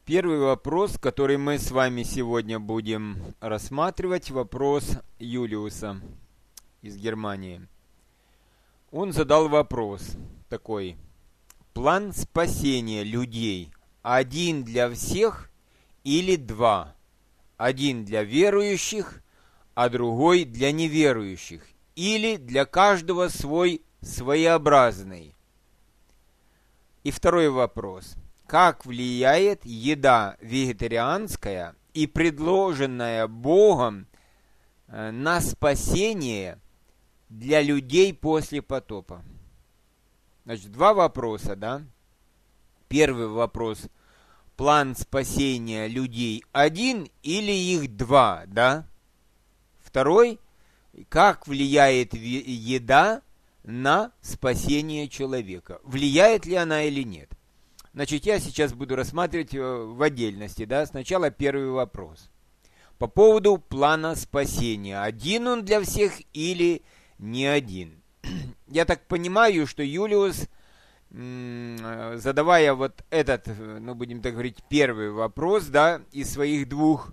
Первый вопрос, который мы с вами сегодня будем рассматривать, вопрос Юлиуса из Германии. Он задал вопрос такой. План спасения людей один для всех или два? Один для верующих, а другой для неверующих? Или для каждого свой своеобразный? И второй вопрос. Как влияет еда вегетарианская и предложенная Богом на спасение для людей после потопа? Значит, два вопроса, да? Первый вопрос. План спасения людей один или их два, да? Второй. Как влияет еда на спасение человека? Влияет ли она или нет? Значит, я сейчас буду рассматривать в отдельности, да? Сначала первый вопрос. По поводу плана спасения. Один он для всех или не один? Я так понимаю, что Юлиус, задавая вот этот, ну, будем так говорить, первый вопрос, да, из своих двух,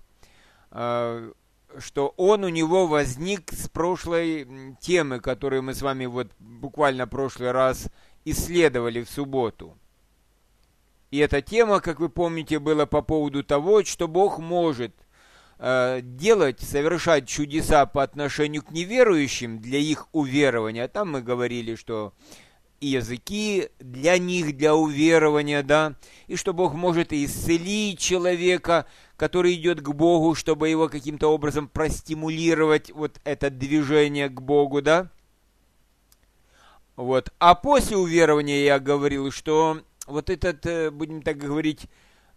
что он у него возник с прошлой темы, которую мы с вами вот буквально в прошлый раз исследовали в субботу. И эта тема, как вы помните, была по поводу того, что Бог может делать, совершать чудеса по отношению к неверующим для их уверования. Там мы говорили, что и языки для них, для уверования, да, и что Бог может исцелить человека, который идет к Богу, чтобы его каким-то образом простимулировать, вот это движение к Богу, да. Вот. А после уверования я говорил, что вот этот, будем так говорить,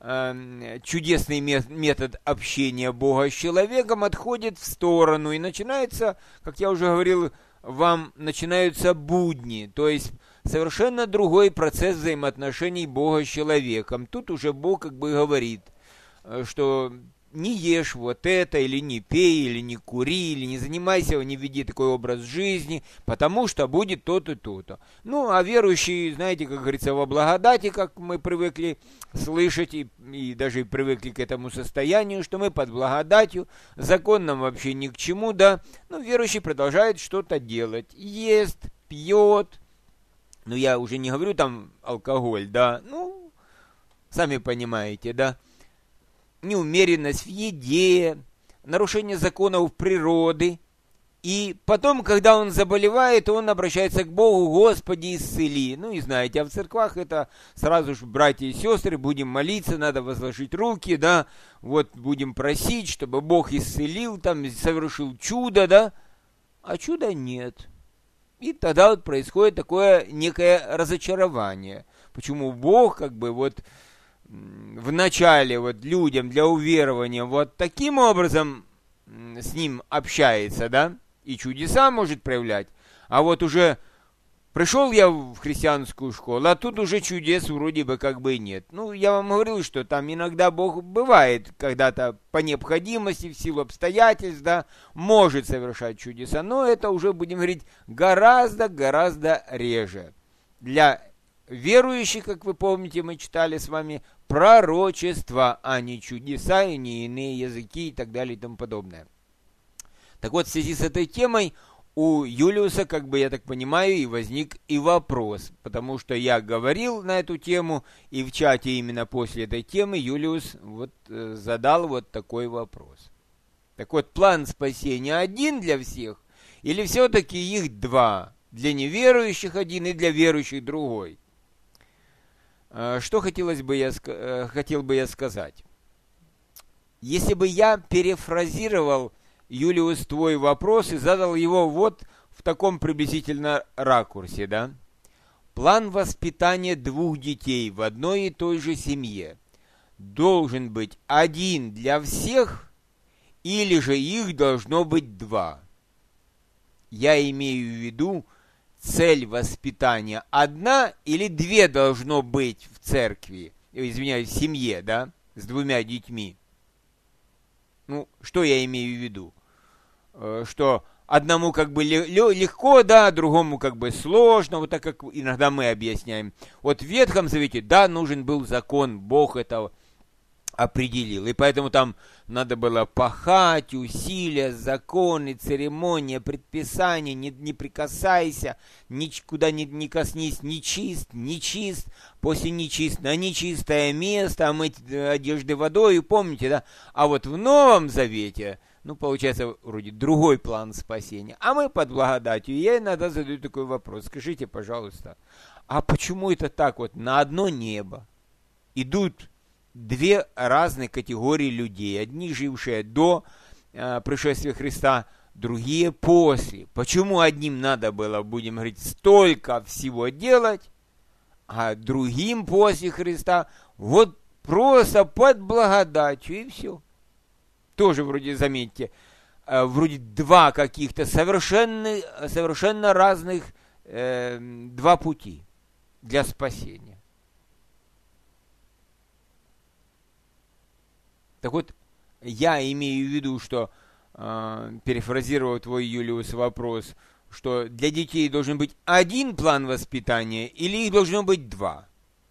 чудесный метод общения Бога с человеком отходит в сторону, и начинается, как я уже говорил вам, начинаются будни, то есть совершенно другой процесс взаимоотношений Бога с человеком. Тут уже Бог как бы говорит, что не ешь вот это, или не пей, или не кури, или не занимайся, не веди такой образ жизни, потому что будет то-то, то-то. Ну, а верующие, знаете, как говорится, во благодати, как мы привыкли слышать, и даже привыкли к этому состоянию, что мы под благодатью, закон нам вообще ни к чему, да, но верующий продолжает что-то делать, ест, пьет, ну, я уже не говорю там алкоголь, да, ну, сами понимаете, да, неумеренность в еде, нарушение законов природы. И потом, когда он заболевает, он обращается к Богу: Господи, исцели. Ну и знаете, а в церквах это сразу же, братья и сестры, будем молиться, надо возложить руки, да, вот будем просить, чтобы Бог исцелил, там, совершил чудо, да, а чуда нет. И тогда вот происходит такое некое разочарование. Почему Бог как бы вот в начале вот людям для уверования вот таким образом с ним общается, да, и чудеса может проявлять, а вот уже пришел я в христианскую школу, а тут уже чудес вроде бы как бы и нет. Ну, я вам говорил, что там иногда Бог бывает, когда-то по необходимости, в силу обстоятельств, да, может совершать чудеса, но это уже, будем говорить, гораздо реже. Для верующих, как вы помните, мы читали с вами пророчества, а не чудеса, и не иные языки и так далее и тому подобное. Так вот, в связи с этой темой у Юлиуса, как бы я так понимаю, и возник и вопрос, потому что я говорил на эту тему, и в чате именно после этой темы Юлиус вот задал вот такой вопрос. Так вот, план спасения один для всех, или все-таки их два? Для неверующих один и для верующих другой? Что хотел бы я сказать? Если бы я перефразировал, Юлиус, твой вопрос и задал его вот в таком приблизительно ракурсе, да? План воспитания двух детей в одной и той же семье должен быть один для всех, или же их должно быть два? Я имею в виду, цель воспитания одна или две должно быть в церкви, извиняюсь, в семье, да, с двумя детьми. Ну, что я имею в виду? Что одному как бы легко, да, другому как бы сложно, вот так как иногда мы объясняем. Вот в Ветхом Завете, да, нужен был закон, Бог это определил. И поэтому там надо было пахать, усилия, законы, церемония, предписания, не прикасайся, никуда не коснись, нечист, после нечист на нечистое место, омыть одежды водой, помните, да? А вот в Новом Завете, получается, вроде другой план спасения. А мы под благодатью. Я иногда задаю такой вопрос. Скажите, пожалуйста, а почему это так вот на одно небо идут две разные категории людей? Одни, жившие до пришествия Христа, другие после. Почему одним надо было, будем говорить, столько всего делать, а другим после Христа вот просто под благодатью и все? Тоже вроде, заметьте, вроде два каких-то совершенно разных два пути для спасения. Так вот, я имею в виду, что, перефразировав твой, Юлиус, вопрос, что для детей должен быть один план воспитания или их должно быть два?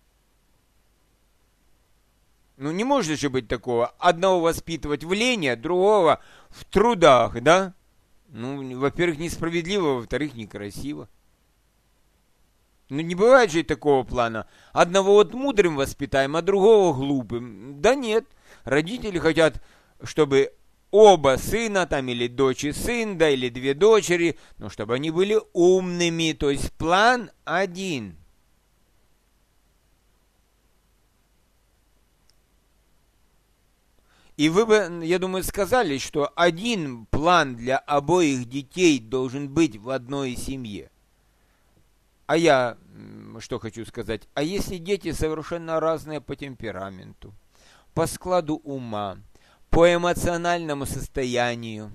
Не может же быть такого. Одного воспитывать в лени, а другого в трудах, да? Во-первых, несправедливо, во-вторых, некрасиво. Не бывает же такого плана. Одного вот мудрым воспитаем, а другого глупым. Да нет. Родители хотят, чтобы оба сына, там, или дочь и сын, да, или две дочери, но чтобы они были умными, то есть план один. И вы бы, я думаю, сказали, что один план для обоих детей должен быть в одной семье. А я что хочу сказать? А если дети совершенно разные по темпераменту, по складу ума, по эмоциональному состоянию,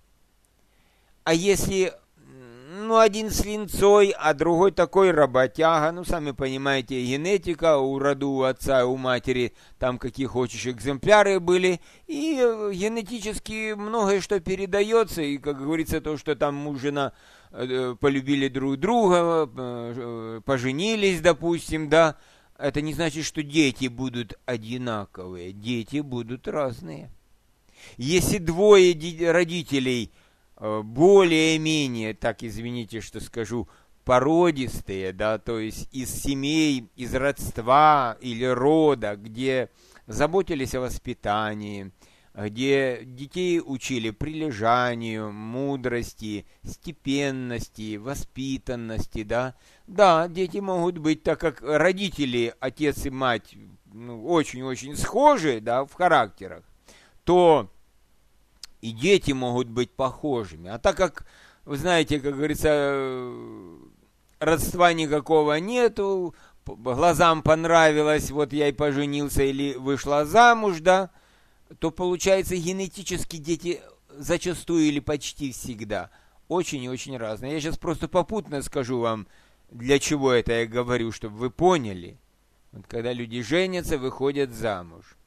а если один с линцой, а другой такой работяга, сами понимаете, генетика у роду, у отца и у матери, там какие хочешь экземпляры были, и генетически многое что передается, и, как говорится, то, что там муж и жена полюбили друг друга, поженились, допустим, да, это не значит, что дети будут одинаковые, дети будут разные. Если двое родителей более-менее, так извините, что скажу, породистые, да, то есть из семей, из родства или рода, где заботились о воспитании, где детей учили прилежанию, мудрости, степенности, воспитанности, да. Да, дети могут быть, так как родители, отец и мать, очень-очень схожи, да, в характерах, то и дети могут быть похожими. А так как, вы знаете, как говорится, родства никакого нету, глазам понравилось, вот я и поженился или вышла замуж, да, то получается генетически дети зачастую или почти всегда очень и очень разные. Я сейчас просто попутно скажу вам, для чего это я говорю, чтобы вы поняли. Вот когда люди женятся, выходят замуж.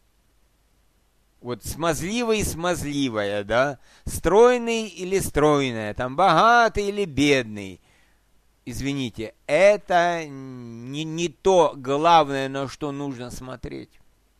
Вот смазливый и смазливая, да, стройный или стройная, там богатый или бедный. Извините, это не то главное, на что нужно смотреть.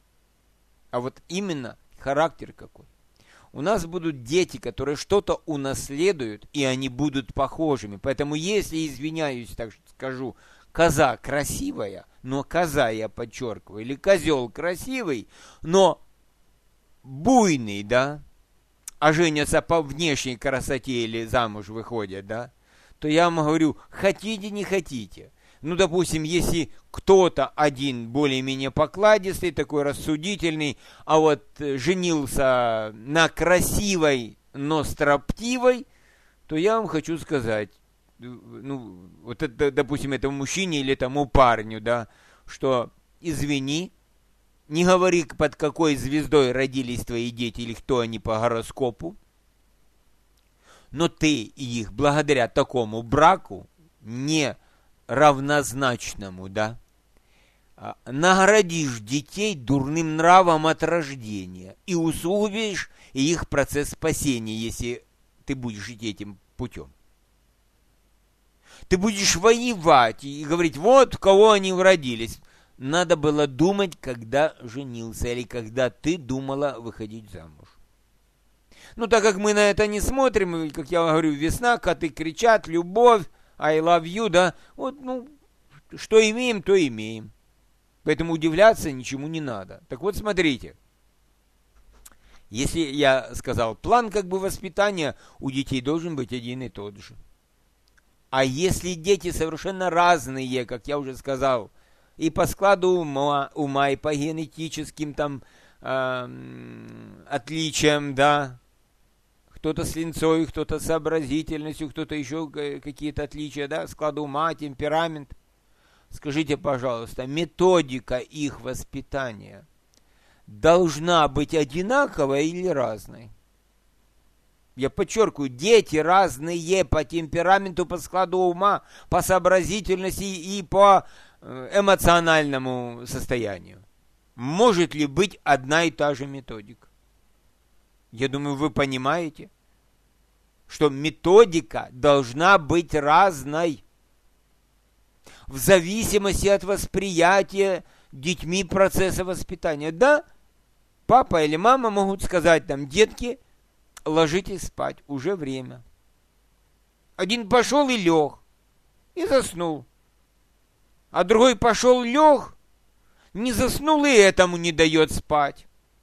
А вот именно характер какой. У нас будут дети, которые что-то унаследуют, и они будут похожими. Поэтому если, извиняюсь, так скажу, коза красивая, но коза, я подчеркиваю, или козел красивый, но буйный, да, а женятся по внешней красоте или замуж выходят, да, то я вам говорю, хотите, не хотите. Допустим, если кто-то один более-менее покладистый, такой рассудительный, а вот женился на красивой, но строптивой, то я вам хочу сказать, вот это, допустим, этому мужчине или тому парню, да, что извини, не говори, под какой звездой родились твои дети или кто они по гороскопу, но ты их благодаря такому браку не равнозначному, да, наградишь детей дурным нравом от рождения и усугубишь их процесс спасения, если ты будешь идти этим путем. Ты будешь воевать и говорить, вот в кого они родились. надо было думать, когда женился или когда ты думала выходить замуж. Ну, так как мы на это не смотрим, и, как я говорю, весна, коты кричат, любовь, I love you, да, вот, ну, что имеем, то имеем. Поэтому удивляться ничему не надо. Так вот, смотрите. Если я сказал, план как бы воспитания у детей должен быть один и тот же. А если дети совершенно разные, как я уже сказал, и по складу ума и по генетическим там отличиям, да, кто-то с линцой, кто-то с сообразительностью, кто-то еще какие-то отличия, да, склад ума, темперамент. Скажите, пожалуйста, методика их воспитания должна быть одинаковой или разной? Я подчеркиваю, дети разные по темпераменту, по складу ума, по сообразительности и по эмоциональному состоянию. Может ли быть одна и та же методика? Я думаю, вы понимаете, что методика должна быть разной в зависимости от восприятия детьми процесса воспитания. Да, папа или мама могут сказать там, детки, ложитесь спать, уже время. Один пошел и лег, и заснул. А другой пошел, лег, не заснул и этому не дает спать.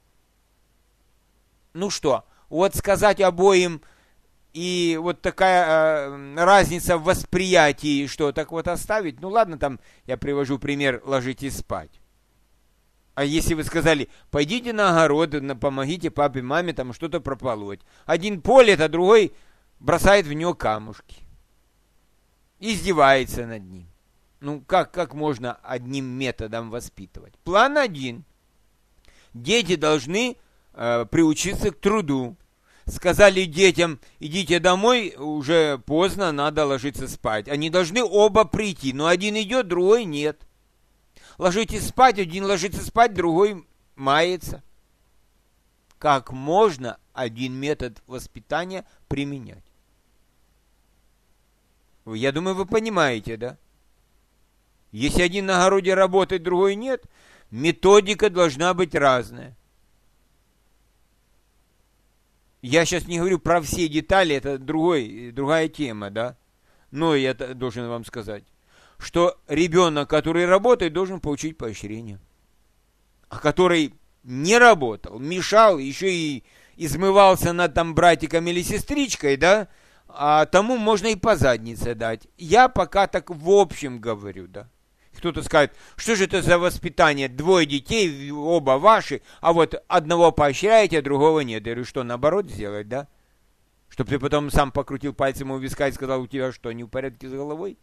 Ну что, вот сказать обоим, и вот такая разница в восприятии, что так вот оставить, ну ладно, там я привожу пример, ложитесь спать. А если вы сказали, пойдите на огород, помогите папе, маме там что-то прополоть. Один полет, а другой бросает в него камушки. Издевается над ним. Ну, как можно одним методом воспитывать? План один. Дети должны приучиться к труду. Сказали детям, идите домой, уже поздно, надо ложиться спать. Они должны оба прийти, но один идет, другой нет. Ложитесь спать, один ложится спать, другой мается. Как можно один метод воспитания применять? Я думаю, вы понимаете, да? Если один на огороде работает, другой нет, методика должна быть разная. Я сейчас не говорю про все детали, это другая тема, да? Но я должен вам сказать, что ребенок, который работает, должен получить поощрение. А который не работал, мешал, еще и измывался над там братиком или сестричкой, да? А тому можно и по заднице дать. Я пока так в общем говорю, да? Кто-то скажет, что же это за воспитание? Двое детей, оба ваши, а вот одного поощряете, а другого нет. Я говорю, что, наоборот сделать, да? Чтобы ты потом сам покрутил пальцем у виска и сказал, у тебя что, не в порядке с головой?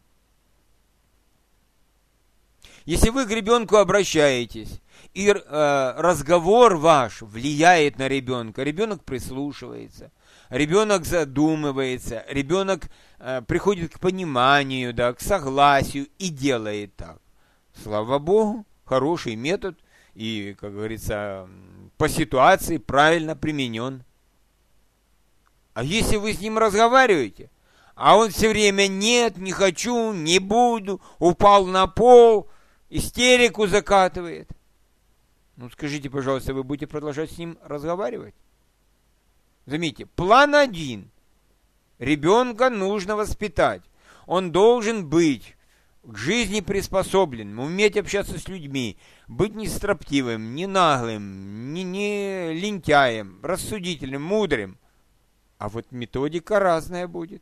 Если вы к ребенку обращаетесь, и разговор ваш влияет на ребенка, ребенок прислушивается, ребенок задумывается, ребенок приходит к пониманию, да, к согласию и делает так. Слава Богу, хороший метод и, как говорится, по ситуации правильно применен. А если вы с ним разговариваете, а он все время нет, не хочу, не буду, упал на пол, истерику закатывает. Ну, скажите, пожалуйста, вы будете продолжать с ним разговаривать? Заметьте, план один. Ребенка нужно воспитать. Он должен быть к жизни приспособлен, уметь общаться с людьми, быть не строптивым, не наглым, не лентяем, рассудительным, мудрым. А вот методика разная будет.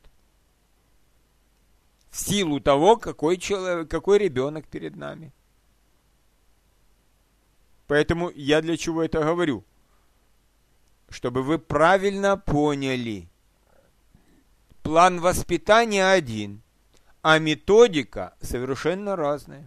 В силу того, какой ребенок перед нами. Поэтому я для чего это говорю? Чтобы вы правильно поняли. План воспитания один, а методика совершенно разная.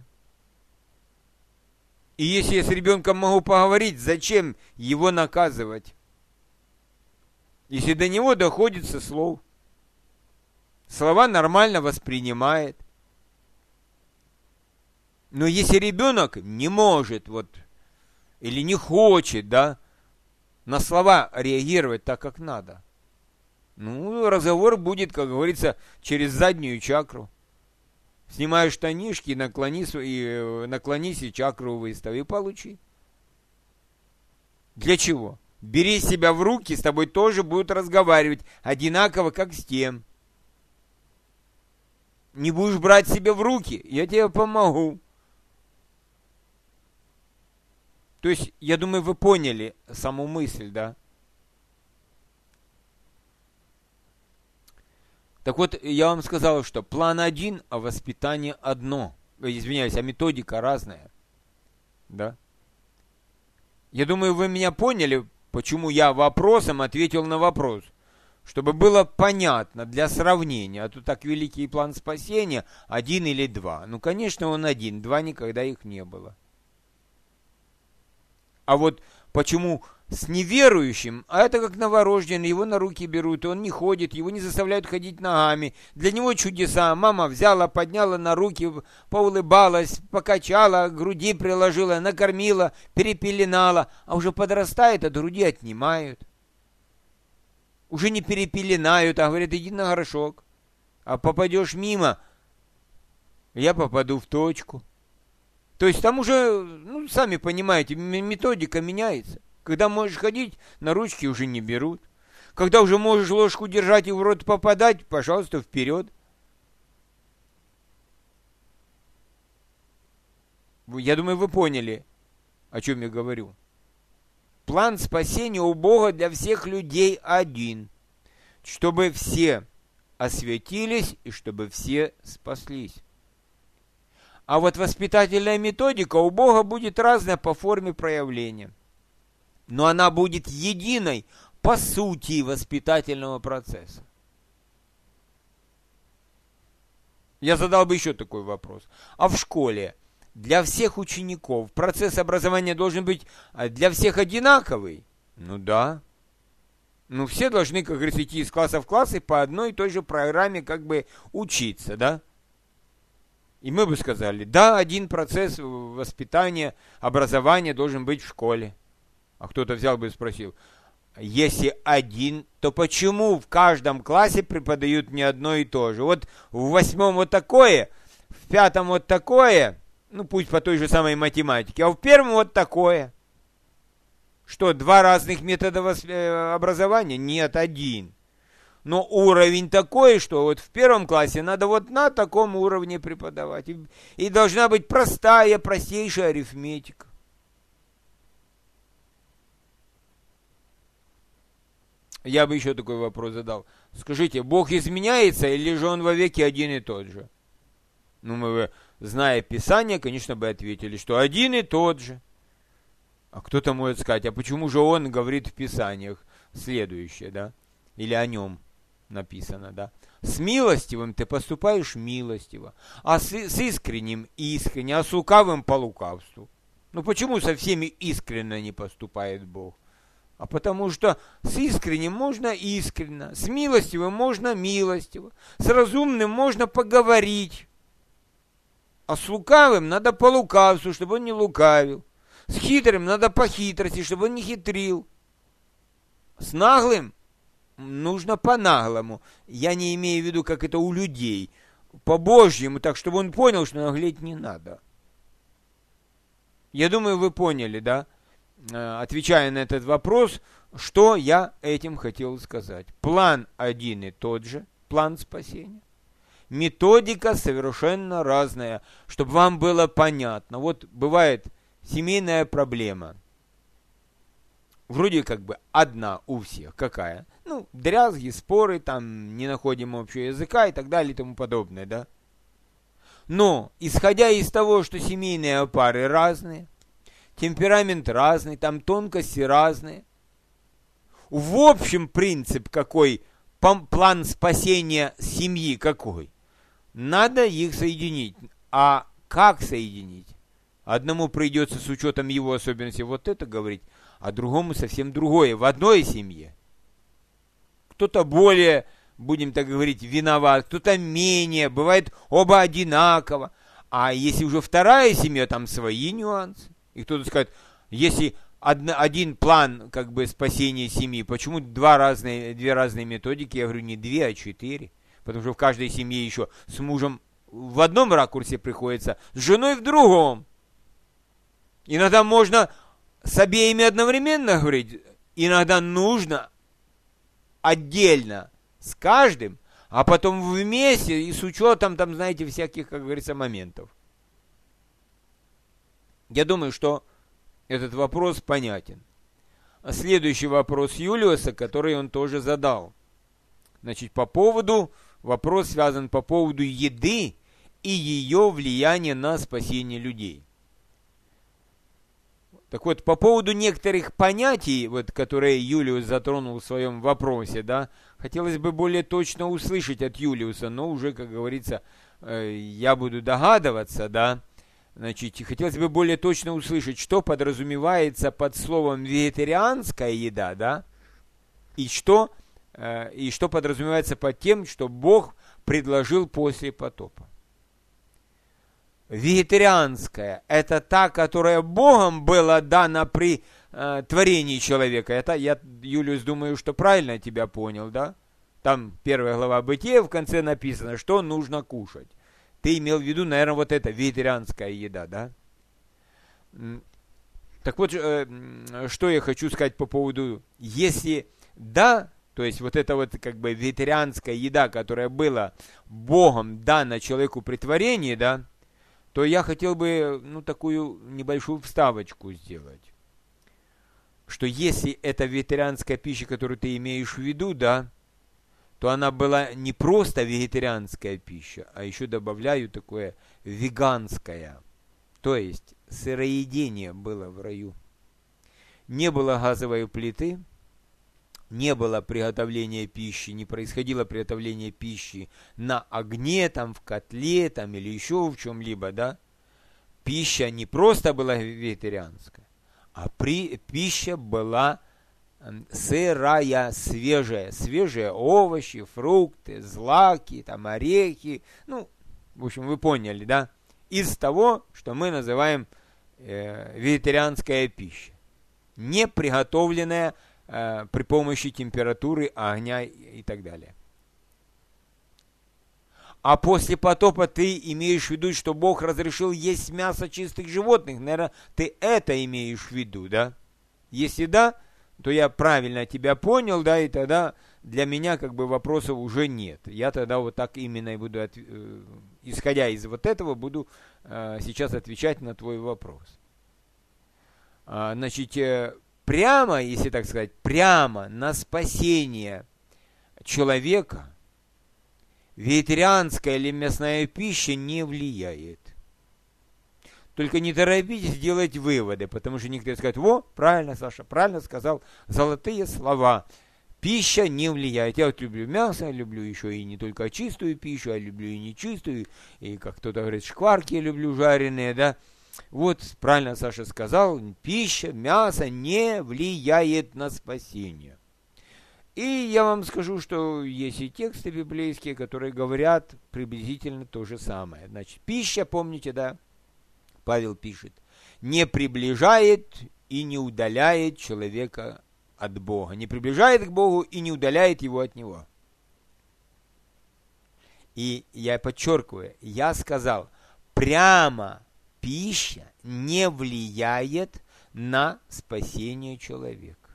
И если я с ребенком могу поговорить, зачем его наказывать? Если до него доходит со слов. Слова нормально воспринимает. Но если ребенок не может, или не хочет, да, на слова реагировать так, как надо, ну, разговор будет, как говорится, через заднюю чакру. Снимай штанишки, наклонись и чакру выстави, и получи. Для чего? Бери себя в руки, с тобой тоже будут разговаривать одинаково, как с тем. Не будешь брать себя в руки, я тебе помогу. То есть, я думаю, вы поняли саму мысль, да? Так вот, я вам сказал, что план один, а воспитание одно. Извиняюсь, а методика разная. Да? Я думаю, вы меня поняли, почему я вопросом ответил на вопрос. Чтобы было понятно для сравнения. А то так великий план спасения, 1 или 2. Ну, конечно, он 1, 2 никогда их не было. А вот почему с неверующим, а это как новорожденный, его на руки берут, он не ходит, его не заставляют ходить ногами. Для него чудеса. Мама взяла, подняла на руки, поулыбалась, покачала, к груди приложила, накормила, перепеленала. А уже подрастает, от груди отнимают. Уже не перепеленают, а говорят, иди на горшок. А попадешь мимо, я попаду в точку. То есть там уже, ну, сами понимаете, методика меняется. Когда можешь ходить, на ручки уже не берут. Когда уже можешь ложку держать и в рот попадать, пожалуйста, вперед. Я думаю, вы поняли, о чем я говорю. План спасения у Бога для всех людей один. Чтобы все осветились и чтобы все спаслись. А вот воспитательная методика у Бога будет разная по форме проявления. Но она будет единой по сути воспитательного процесса. Я задал бы еще такой вопрос. А в школе для всех учеников процесс образования должен быть для всех одинаковый? Ну да. Ну все должны, как говорится, идти из класса в класс и по одной и той же программе как бы учиться, да? И мы бы сказали, да, один процесс воспитания, образования должен быть в школе. А кто-то взял бы и спросил, если один, то почему в каждом классе преподают не одно и то же? Вот в 8 вот такое, в 5 вот такое, ну пусть по той же самой математике, а в 1 вот такое. Что, 2 разных метода образования? Нет, один. Но уровень такой, что вот в 1 классе надо вот на таком уровне преподавать. И должна быть простейшая арифметика. Я бы еще такой вопрос задал. Скажите, Бог изменяется или же Он вовеки один и тот же? Ну, мы бы, зная Писание, конечно, бы ответили, что один и тот же. А кто-то может сказать, а почему же Он говорит в Писаниях следующее, да? Или о Нем написано, да? С милостивым ты поступаешь милостиво, а с искренним искренне, а с лукавым по лукавству. Ну почему со всеми искренне не поступает Бог? А потому что с искренним можно искренно, с милостивым можно милостиво, с разумным можно поговорить, а с лукавым надо по лукавству, чтобы он не лукавил. С хитрым надо по хитрости, чтобы он не хитрил. С наглым нужно по-наглому. Я не имею в виду, как это у людей. По-божьему, так, чтобы он понял, что наглеть не надо. Я думаю, вы поняли, да? Отвечая на этот вопрос, что я этим хотел сказать. План один и тот же, план спасения. Методика совершенно разная, чтобы вам было понятно. Вот бывает семейная проблема. Вроде как бы одна у всех. Какая? Ну, дрязги, споры, там не находим общего языка и так далее и тому подобное, да? Но, исходя из того, что семейные пары разные, темперамент разный, там тонкости разные, в общем принцип какой, план спасения семьи какой? Надо их соединить. А как соединить? Одному придется с учетом его особенностей вот это говорить, а другому совсем другое, в одной семье. Кто-то более, будем так говорить, виноват, кто-то менее, бывает оба одинаково. А если уже вторая семья, там свои нюансы. И кто-то скажет, если один план как бы спасения семьи, почему две разные методики? Я говорю, не 2, а 4. Потому что в каждой семье еще с мужем в одном ракурсе приходится, с женой в другом. Иногда можно с обеими одновременно говорить, иногда нужно отдельно с каждым, а потом вместе и с учетом, там, знаете, всяких, как говорится, моментов. Я думаю, что этот вопрос понятен. А следующий вопрос Юлиуса, который он тоже задал. Значит, вопрос связан по поводу еды и ее влияния на спасение людей. Так вот, по поводу некоторых понятий, вот, которые Юлиус затронул в своем вопросе, да, хотелось бы более точно услышать от Юлиуса, но уже, как говорится, я буду догадываться, да. Значит, хотелось бы более точно услышать, что подразумевается под словом вегетарианская еда, да, и что подразумевается под тем, что Бог предложил после потопа. Вегетарианская – это та, которая Богом была дана при творении человека. Это я, Юлиус, думаю, что правильно тебя понял, да? Там 1 глава Бытия, в конце написано, что нужно кушать. Ты имел в виду, наверное, вот это, вегетарианская еда, да? Так вот, что я хочу сказать по поводу, если да, то есть вот это вот как бы вегетарианская еда, которая была Богом дана человеку при творении, да, то я хотел бы, такую небольшую вставочку сделать. Что если это вегетарианская пища, которую ты имеешь в виду, да, то она была не просто вегетарианская пища, а еще добавляю такое веганская. То есть сыроедение было в раю. Не было газовой плиты, не было приготовления пищи, не происходило приготовление пищи на огне, там, в котле, там, или еще в чем-либо, да. Пища не просто была вегетарианская, а пища была сырая, свежие овощи, фрукты, злаки, там, орехи, в общем, вы поняли, да, из того, что мы называем вегетарианская пища, не приготовленная при помощи температуры, огня и так далее. А после потопа ты имеешь в виду, что Бог разрешил есть мясо чистых животных. Наверное, ты это имеешь в виду, да? Если да, то я правильно тебя понял, да, и тогда для меня как бы вопросов уже нет. Я тогда вот так именно и буду, исходя из вот этого, буду сейчас отвечать на твой вопрос. Значит, прямо, если так сказать, прямо на спасение человека вегетарианская или мясная пища не влияет. Только не торопитесь делать выводы, потому что некоторые скажут: правильно, Саша, правильно сказал, золотые слова. Пища не влияет. Я вот люблю мясо, люблю еще и не только чистую пищу, а люблю и нечистую, и, как кто-то говорит, шкварки люблю жареные, да. Вот, правильно Саша сказал, пища, мясо не влияет на спасение. И я вам скажу, что есть и тексты библейские, которые говорят приблизительно то же самое. Значит, пища, помните, да, Павел пишет, не приближает и не удаляет человека от Бога. Не приближает к Богу и не удаляет его от Него. И я подчеркиваю, я сказал, прямо пища не влияет на спасение человека.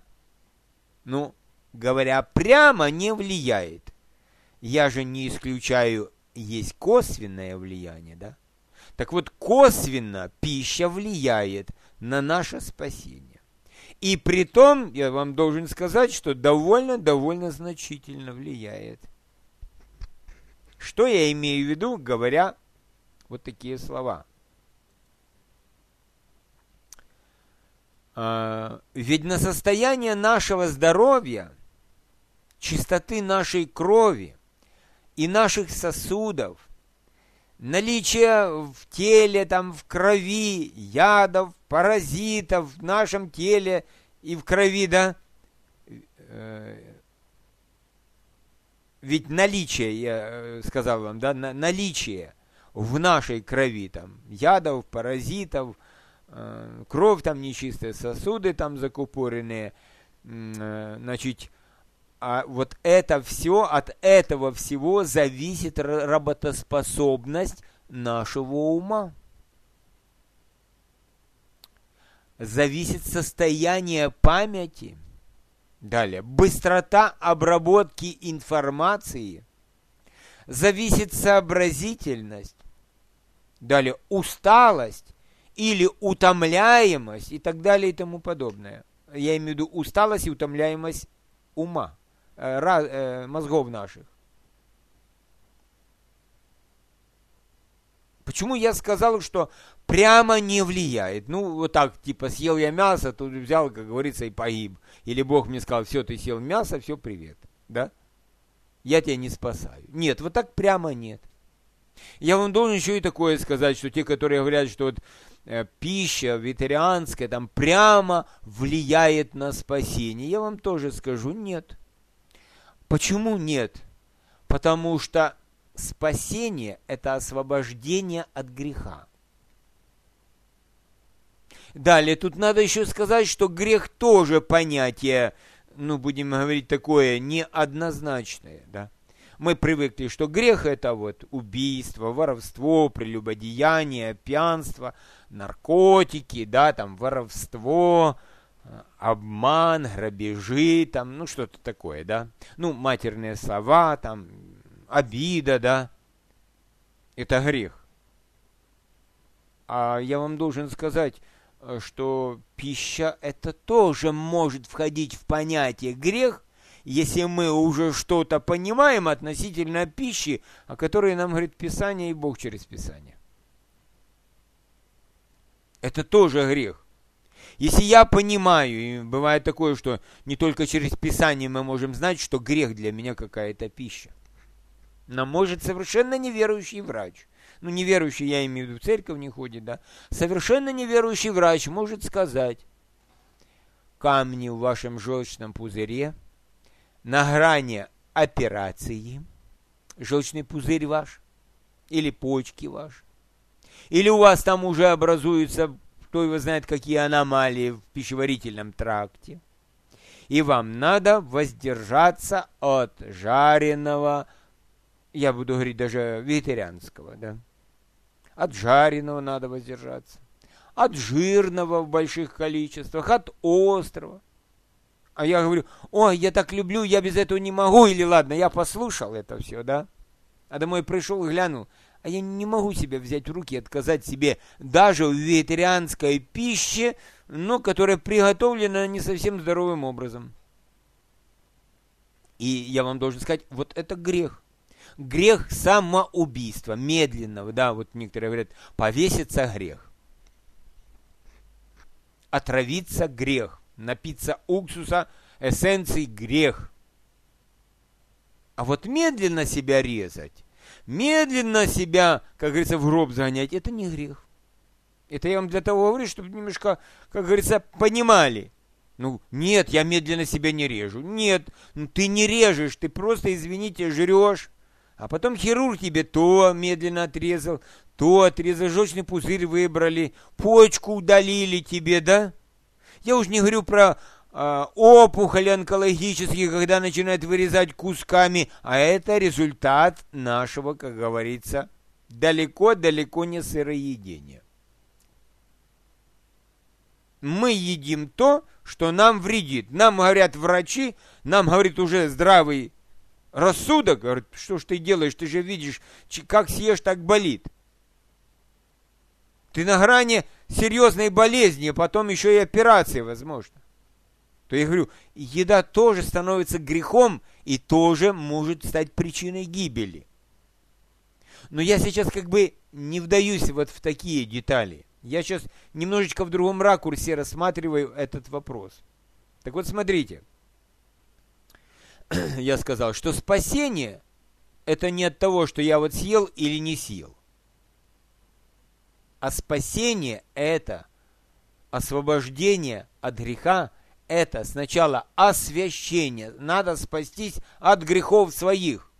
Говоря прямо, не влияет. Я же не исключаю, есть косвенное влияние, да? Так вот, косвенно пища влияет на наше спасение. И притом, я вам должен сказать, что довольно значительно влияет. Что я имею в виду, говоря вот такие слова? Ведь на состояние нашего здоровья, чистоты нашей крови и наших сосудов, наличие в теле, там, в крови ядов, паразитов в нашем теле и в крови, да, ведь наличие, я сказал вам, да, наличие в нашей крови, там, ядов, паразитов, кровь там нечистая, сосуды там закупоренные, значит, а вот это все, от этого всего зависит работоспособность нашего ума. Зависит состояние памяти. Далее. Быстрота обработки информации. Зависит сообразительность. Далее. Усталость или утомляемость и так далее и тому подобное. Я имею в виду усталость и утомляемость ума, мозгов наших. Почему я сказал, что прямо не влияет? Ну, вот так, типа, съел я мясо, тут взял, как говорится, и погиб. Или Бог мне сказал, все, ты съел мясо, все, привет. Да? Я тебя не спасаю. Нет, вот так прямо нет. Я вам должен еще и такое сказать, что те, которые говорят, что вот пища вегетарианская там прямо влияет на спасение, я вам тоже скажу, нет. Почему нет? Потому что спасение – это освобождение от греха. Далее, тут надо еще сказать, что грех тоже понятие, ну, будем говорить, такое неоднозначное, да. Мы привыкли, что грех – это вот убийство, воровство, прелюбодеяние, пьянство, наркотики, да, там, воровство, обман, грабежи, там, ну, что-то такое, да. Ну, матерные слова, там, обида, да. Это грех. А я вам должен сказать, что пища это тоже может входить в понятие грех, если мы уже что-то понимаем относительно пищи, о которой нам говорит Писание и Бог через Писание. Это тоже грех. Если я понимаю, и бывает такое, что не только через Писание мы можем знать, что грех для меня какая-то пища. Но может совершенно неверующий врач, ну неверующий, я имею в виду, в церковь не ходит, да, совершенно неверующий врач может сказать, камни в вашем желчном пузыре, на грани операции, желчный пузырь ваш, или почки ваши, или у вас там уже образуются, кто его знает, какие аномалии в пищеварительном тракте, и вам надо воздержаться от жареного, я буду говорить даже вегетарианского, да, от жареного надо воздержаться, от жирного в больших количествах, от острого. А я говорю, ой, я так люблю, я без этого не могу, или ладно, я послушал это все, да, а домой пришел и глянул, а я не могу себя взять в руки и отказать себе даже в вегетарианской пище, но которая приготовлена не совсем здоровым образом. И я вам должен сказать, вот это грех. Грех самоубийства, медленного, да, вот некоторые говорят, повеситься грех. Отравиться грех. Напиться уксуса, эссенций грех. А вот медленно себя резать, медленно себя, как говорится, в гроб загонять, это не грех. Это я вам для того говорю, чтобы немножко, как говорится, понимали. Ну, нет, я медленно себя не режу. Нет, ну, ты не режешь, ты просто, извините, жрешь. А потом хирург тебе то медленно отрезал, желчный пузырь выбрали, почку удалили тебе, да? Я уж не говорю про опухоли онкологические, когда начинают вырезать кусками, а это результат нашего, как говорится, далеко-далеко не сыроедения. Мы едим то, что нам вредит. Нам говорят врачи, нам говорит уже здравый рассудок, говорит, что ж ты делаешь, ты же видишь, как съешь, так болит. Ты на грани серьезной болезни, а потом еще и операции возможно. То я говорю, еда тоже становится грехом и тоже может стать причиной гибели. Но я сейчас как бы не вдаюсь вот в такие детали. Я сейчас немножечко в другом ракурсе рассматриваю этот вопрос. Так вот смотрите. Я сказал, что спасение это не от того, что я вот съел или не съел. А спасение это освобождение от греха, это сначала освящение. Надо спастись от грехов своих.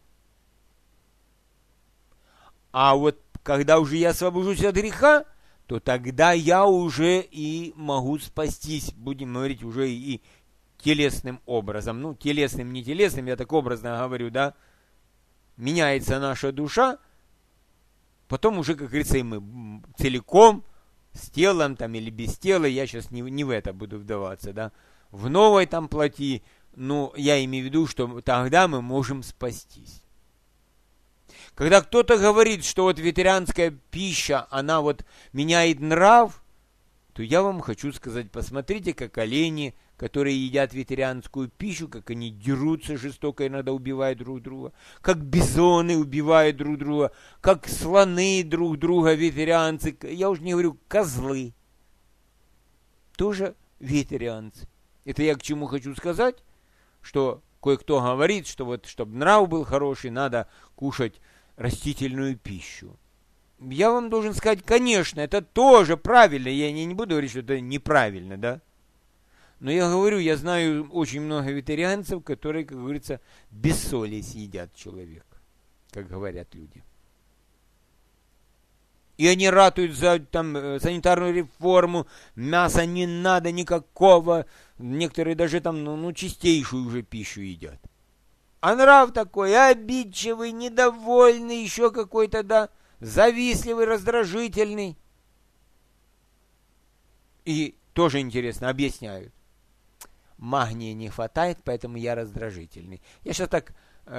А вот когда уже я освобожусь от греха, то тогда я уже и могу спастись, будем говорить, уже и телесным образом. Ну, телесным, не телесным, я так образно говорю, да. Меняется наша душа, Потом уже, как говорится, и мы целиком, с телом там или без тела, я сейчас не в это буду вдаваться, да, в новой там плоти, ну, я имею в виду, что тогда мы можем спастись. Когда кто-то говорит, что вот вегетарианская пища, она вот меняет нрав, то я вам хочу сказать, посмотрите, как олени, которые едят вегетарианскую пищу, как они дерутся жестоко, иногда убивают друг друга, как бизоны убивают друг друга, как слоны друг друга, вегетарианцы, я уже не говорю, козлы, тоже вегетарианцы. Это я к чему хочу сказать, что кое-кто говорит, что вот, чтобы нрав был хороший, надо кушать растительную пищу. Я вам должен сказать, конечно, это тоже правильно. Я не буду говорить, что это неправильно, да? Но я говорю, я знаю очень много вегетарианцев, которые, как говорится, без соли съедят человека, как говорят люди. И они ратуют за там, санитарную реформу, мяса не надо никакого. Некоторые даже там, чистейшую уже пищу едят. А нрав такой, обидчивый, недовольный, еще какой-то, да, завистливый, раздражительный. И тоже интересно, объясняют. Магния не хватает, поэтому я раздражительный. Я сейчас так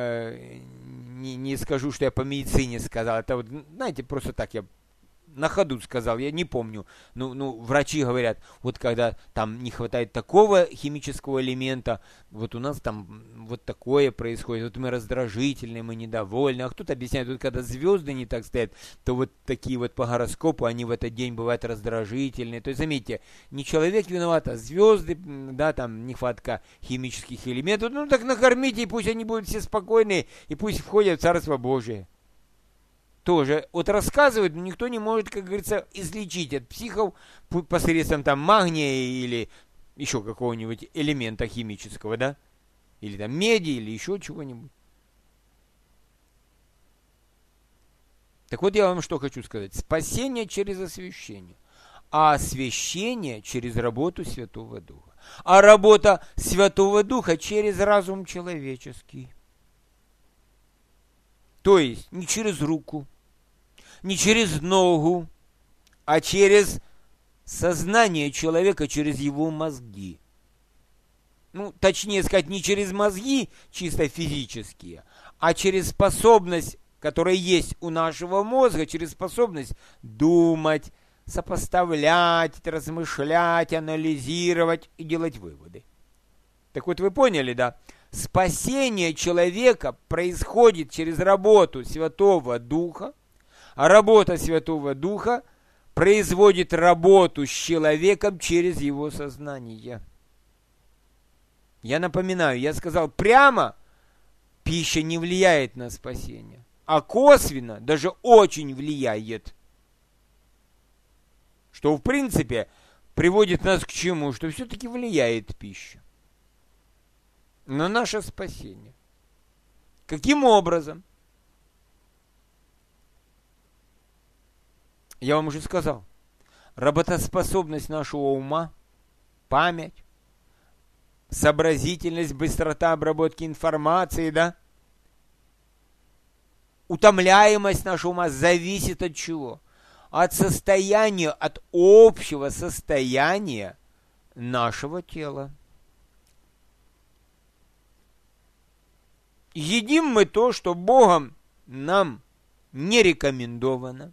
не скажу, что я по медицине сказал. Это вот, знаете, просто так я на ходу сказал, я не помню. Врачи говорят, вот когда там не хватает такого химического элемента, вот у нас там вот такое происходит, вот мы раздражительные, мы недовольны. А кто-то объясняет, вот когда звезды не так стоят, то вот такие вот по гороскопу, они в этот день бывают раздражительные. То есть, заметьте, не человек виноват, а звезды, да, там нехватка химических элементов. Ну так накормите, и пусть они будут все спокойные, и пусть входят в Царство Божие. Тоже вот рассказывают, но никто не может, как говорится, излечить от психов посредством там магния или еще какого-нибудь элемента химического, да? Или там меди, или еще чего-нибудь. Так вот я вам что хочу сказать. Спасение через освящение. А освящение через работу Святого Духа. А работа Святого Духа через разум человеческий. То есть не через руку, не через ногу, а через сознание человека, через его мозги. Точнее сказать, не через мозги чисто физические, а через способность, которая есть у нашего мозга, через способность думать, сопоставлять, размышлять, анализировать и делать выводы. Так вот вы поняли, да? Спасение человека происходит через работу Святого Духа, а работа Святого Духа производит работу с человеком через его сознание. Я напоминаю, я сказал, прямо пища не влияет на спасение, а косвенно даже очень влияет. Что в принципе приводит нас к чему? Что все-таки влияет пища на наше спасение. Каким образом? Я вам уже сказал. Работоспособность нашего ума, память, сообразительность, быстрота обработки информации, да? Утомляемость нашего ума зависит от чего? От состояния, от общего состояния нашего тела. Едим мы то, что Богом нам не рекомендовано.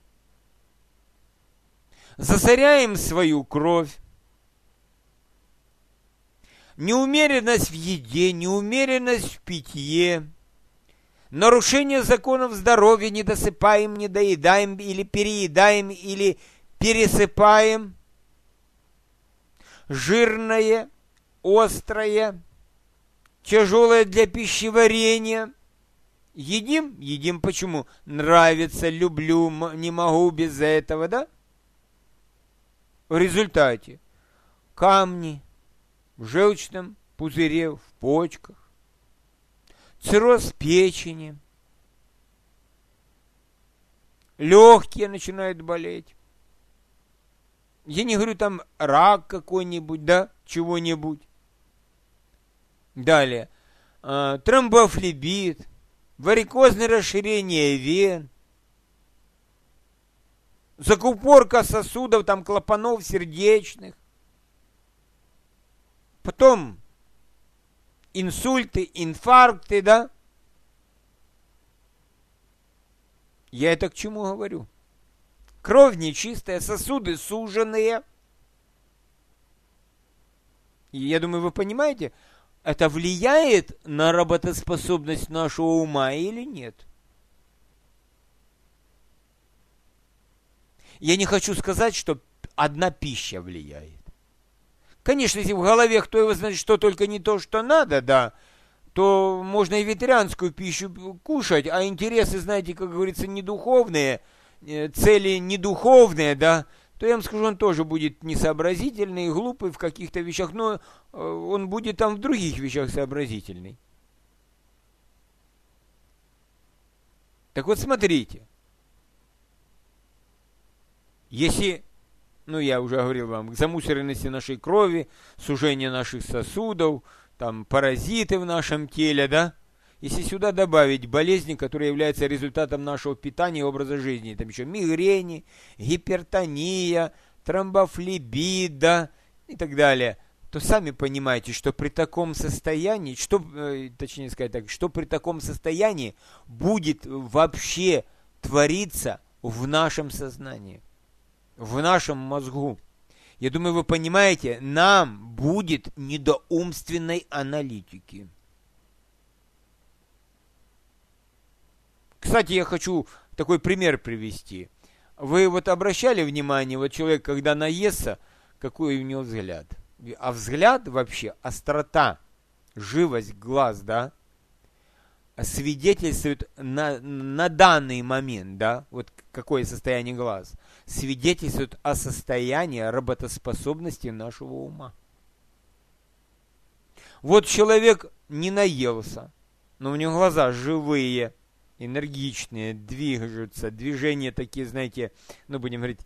Засоряем свою кровь. Неумеренность в еде, неумеренность в питье, нарушение законов здоровья, не досыпаем, не доедаем, или переедаем, или пересыпаем, жирное, острое, тяжелое для пищеварения. Едим почему? Нравится, люблю, не могу без этого, да? В результате камни в желчном пузыре, в почках, цирроз печени, легкие начинают болеть. Я не говорю там рак какой-нибудь, да, чего-нибудь. Далее, тромбофлебит, варикозное расширение вен, закупорка сосудов, там клапанов сердечных. Потом инсульты, инфаркты, да? Я это к чему говорю? Кровь нечистая, сосуды суженные. И я думаю, вы понимаете, это влияет на работоспособность нашего ума или нет? Я не хочу сказать, что одна пища влияет. Конечно, если в голове кто его знает, что только не то, что надо, да, то можно и вегетарианскую пищу кушать, а интересы, знаете, как говорится, не духовные, цели не духовные, да, то я вам скажу, он тоже будет несообразительный, глупый в каких-то вещах, но он будет там в других вещах сообразительный. Так вот, смотрите. Если, я уже говорил вам, к замусоренности нашей крови, сужение наших сосудов, там паразиты в нашем теле, да, если сюда добавить болезни, которые являются результатом нашего питания и образа жизни, там еще мигрени, гипертония, тромбофлебит, да, и так далее, то сами понимаете, что при таком состоянии, точнее сказать так, что при таком состоянии будет вообще твориться в нашем сознании, в нашем мозгу. Я думаю, вы понимаете, нам будет не до умственной аналитики. Кстати, я хочу такой пример привести. Вы вот обращали внимание, вот человек, когда наестся, какой у него взгляд? А взгляд вообще, острота, живость глаз, да, свидетельствует на данный момент, да, вот какое состояние глаз, свидетельствует о состоянии работоспособности нашего ума. Вот человек не наелся, но у него глаза живые, энергичные, двигаются, движения такие, знаете, будем говорить,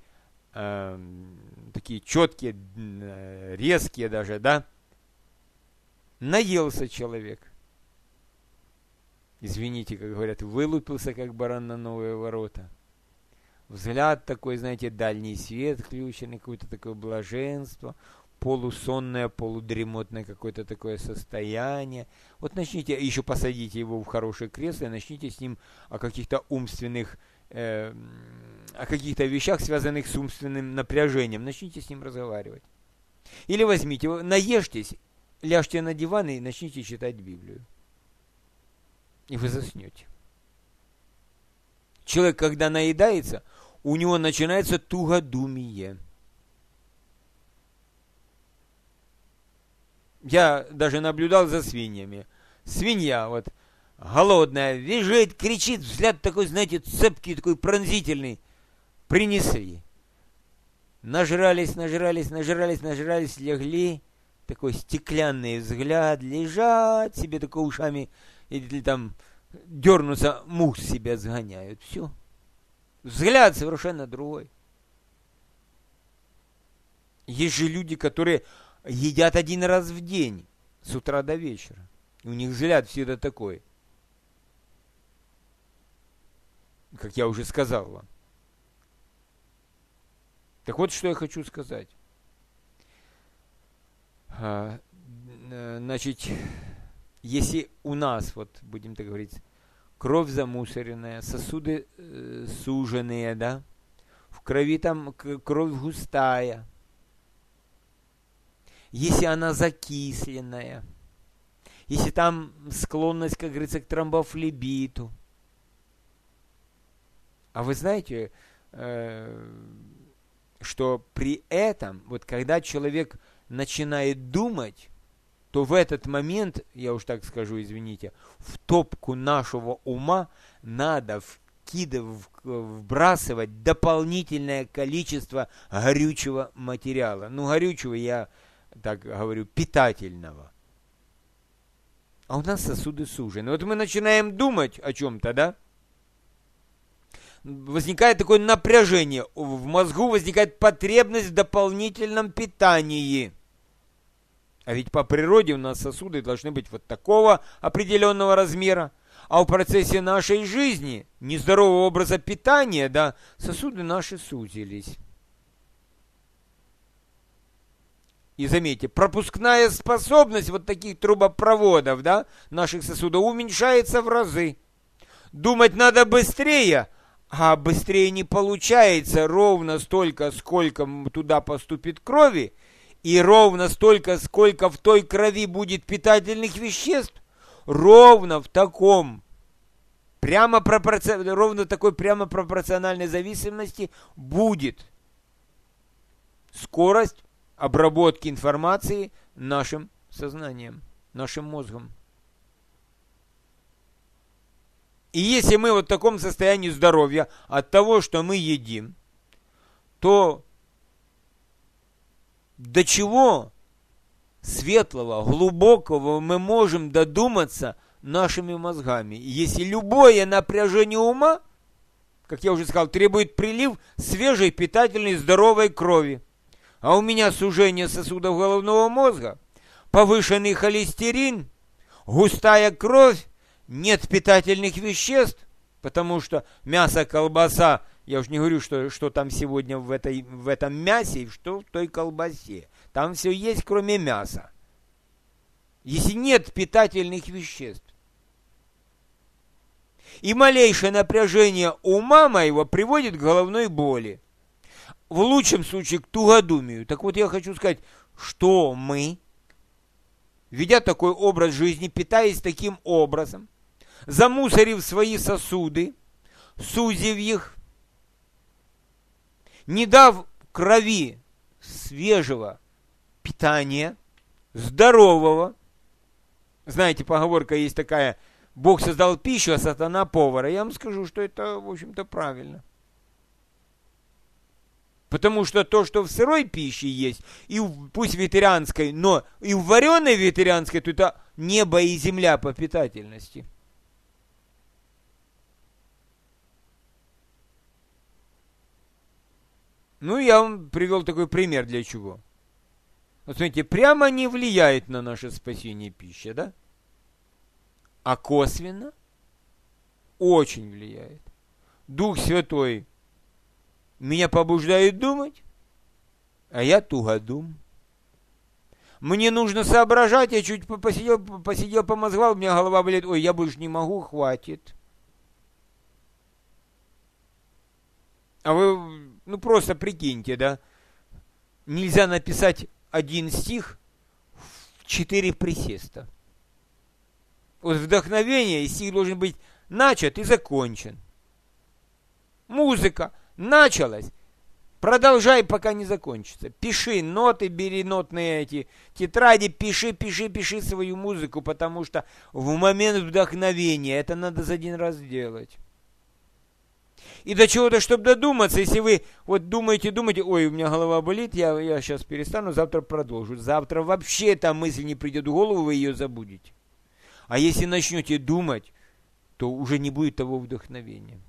такие четкие, резкие даже, да. Наелся человек. Извините, как говорят, вылупился, как баран на новые ворота. Взгляд такой, знаете, дальний свет включенный, какое-то такое блаженство, полусонное, полудремотное какое-то такое состояние. Вот начните, еще посадите его в хорошее кресло и начните с ним о каких-то умственных, о каких-то вещах, связанных с умственным напряжением. Начните с ним разговаривать. Или возьмите, наешьтесь, ляжьте на диван и начните читать Библию. И вы заснете. Человек, когда наедается, у него начинается тугодумие. Я даже наблюдал за свиньями. Свинья вот голодная, визжит, кричит, взгляд такой, знаете, цепкий, такой пронзительный. Принесли. Нажрались, легли. Такой стеклянный взгляд, лежат себе такой ушами, или там дернутся, мух себя сгоняют. Все. Взгляд совершенно другой. Есть же люди, которые едят один раз в день, с утра до вечера. И у них взгляд всегда такой. Как я уже сказал вам. Так вот, что я хочу сказать. Значит, если у нас, вот будем так говорить, кровь замусоренная, сосуды суженные, да, в крови там кровь густая, если она закисленная, если там склонность, как говорится, к тромбофлебиту. А вы знаете, что при этом, вот когда человек начинает думать, то в этот момент, я уж так скажу, извините, в топку нашего ума надо вбрасывать дополнительное количество горючего материала. Горючего, я так говорю, питательного. А у нас сосуды сужены. Вот мы начинаем думать о чем-то, да? Возникает такое напряжение. В мозгу возникает потребность в дополнительном питании. А ведь по природе у нас сосуды должны быть вот такого определенного размера. А в процессе нашей жизни, нездорового образа питания, да, сосуды наши сузились. И заметьте, пропускная способность вот таких трубопроводов, да, наших сосудов уменьшается в разы. Думать надо быстрее, а быстрее не получается ровно столько, сколько туда поступит крови, и ровно столько, сколько в той крови будет питательных веществ, ровно в таком ровно такой прямо пропорциональной зависимости будет скорость обработки информации нашим сознанием, нашим мозгом. И если мы вот в таком состоянии здоровья от того, что мы едим, то до чего светлого, глубокого мы можем додуматься нашими мозгами, если любое напряжение ума, как я уже сказал, требует прилив свежей, питательной, здоровой крови. А у меня сужение сосудов головного мозга, повышенный холестерин, густая кровь, нет питательных веществ, потому что мясо, колбаса, я уж не говорю, что там сегодня в этом мясе и что в той колбасе. Там все есть, кроме мяса. Если нет питательных веществ. И малейшее напряжение ума моего приводит к головной боли. В лучшем случае к тугодумию. Так вот я хочу сказать, что мы, ведя такой образ жизни, питаясь таким образом, замусорив свои сосуды, сузив их, не дав крови свежего питания, здорового. Знаете, поговорка есть такая: Бог создал пищу, а сатана повара. Я вам скажу, что это, в общем-то, правильно. Потому что то, что в сырой пище есть, и пусть вегетарианской, но и в вареной вегетарианской, то это небо и земля по питательности. Ну, я вам привел такой пример для чего. Вот смотрите, прямо не влияет на наше спасение пища, да? А косвенно очень влияет. Дух Святой меня побуждает думать, а я тугодум. Мне нужно соображать, я чуть посидел, помозговал, у меня голова болит, ой, я больше не могу, хватит. А вы, просто прикиньте, да, нельзя написать один стих в 4 присеста. Вот вдохновение, и стих должен быть начат и закончен. Музыка началась, продолжай, пока не закончится. Пиши ноты, бери нотные эти тетради, пиши свою музыку, потому что в момент вдохновения это надо за один раз сделать. И до чего-то, чтобы додуматься, если вы вот думаете, ой, у меня голова болит, я сейчас перестану, завтра продолжу. Завтра вообще эта мысль не придет в голову, вы ее забудете. А если начнете думать, то уже не будет того вдохновения.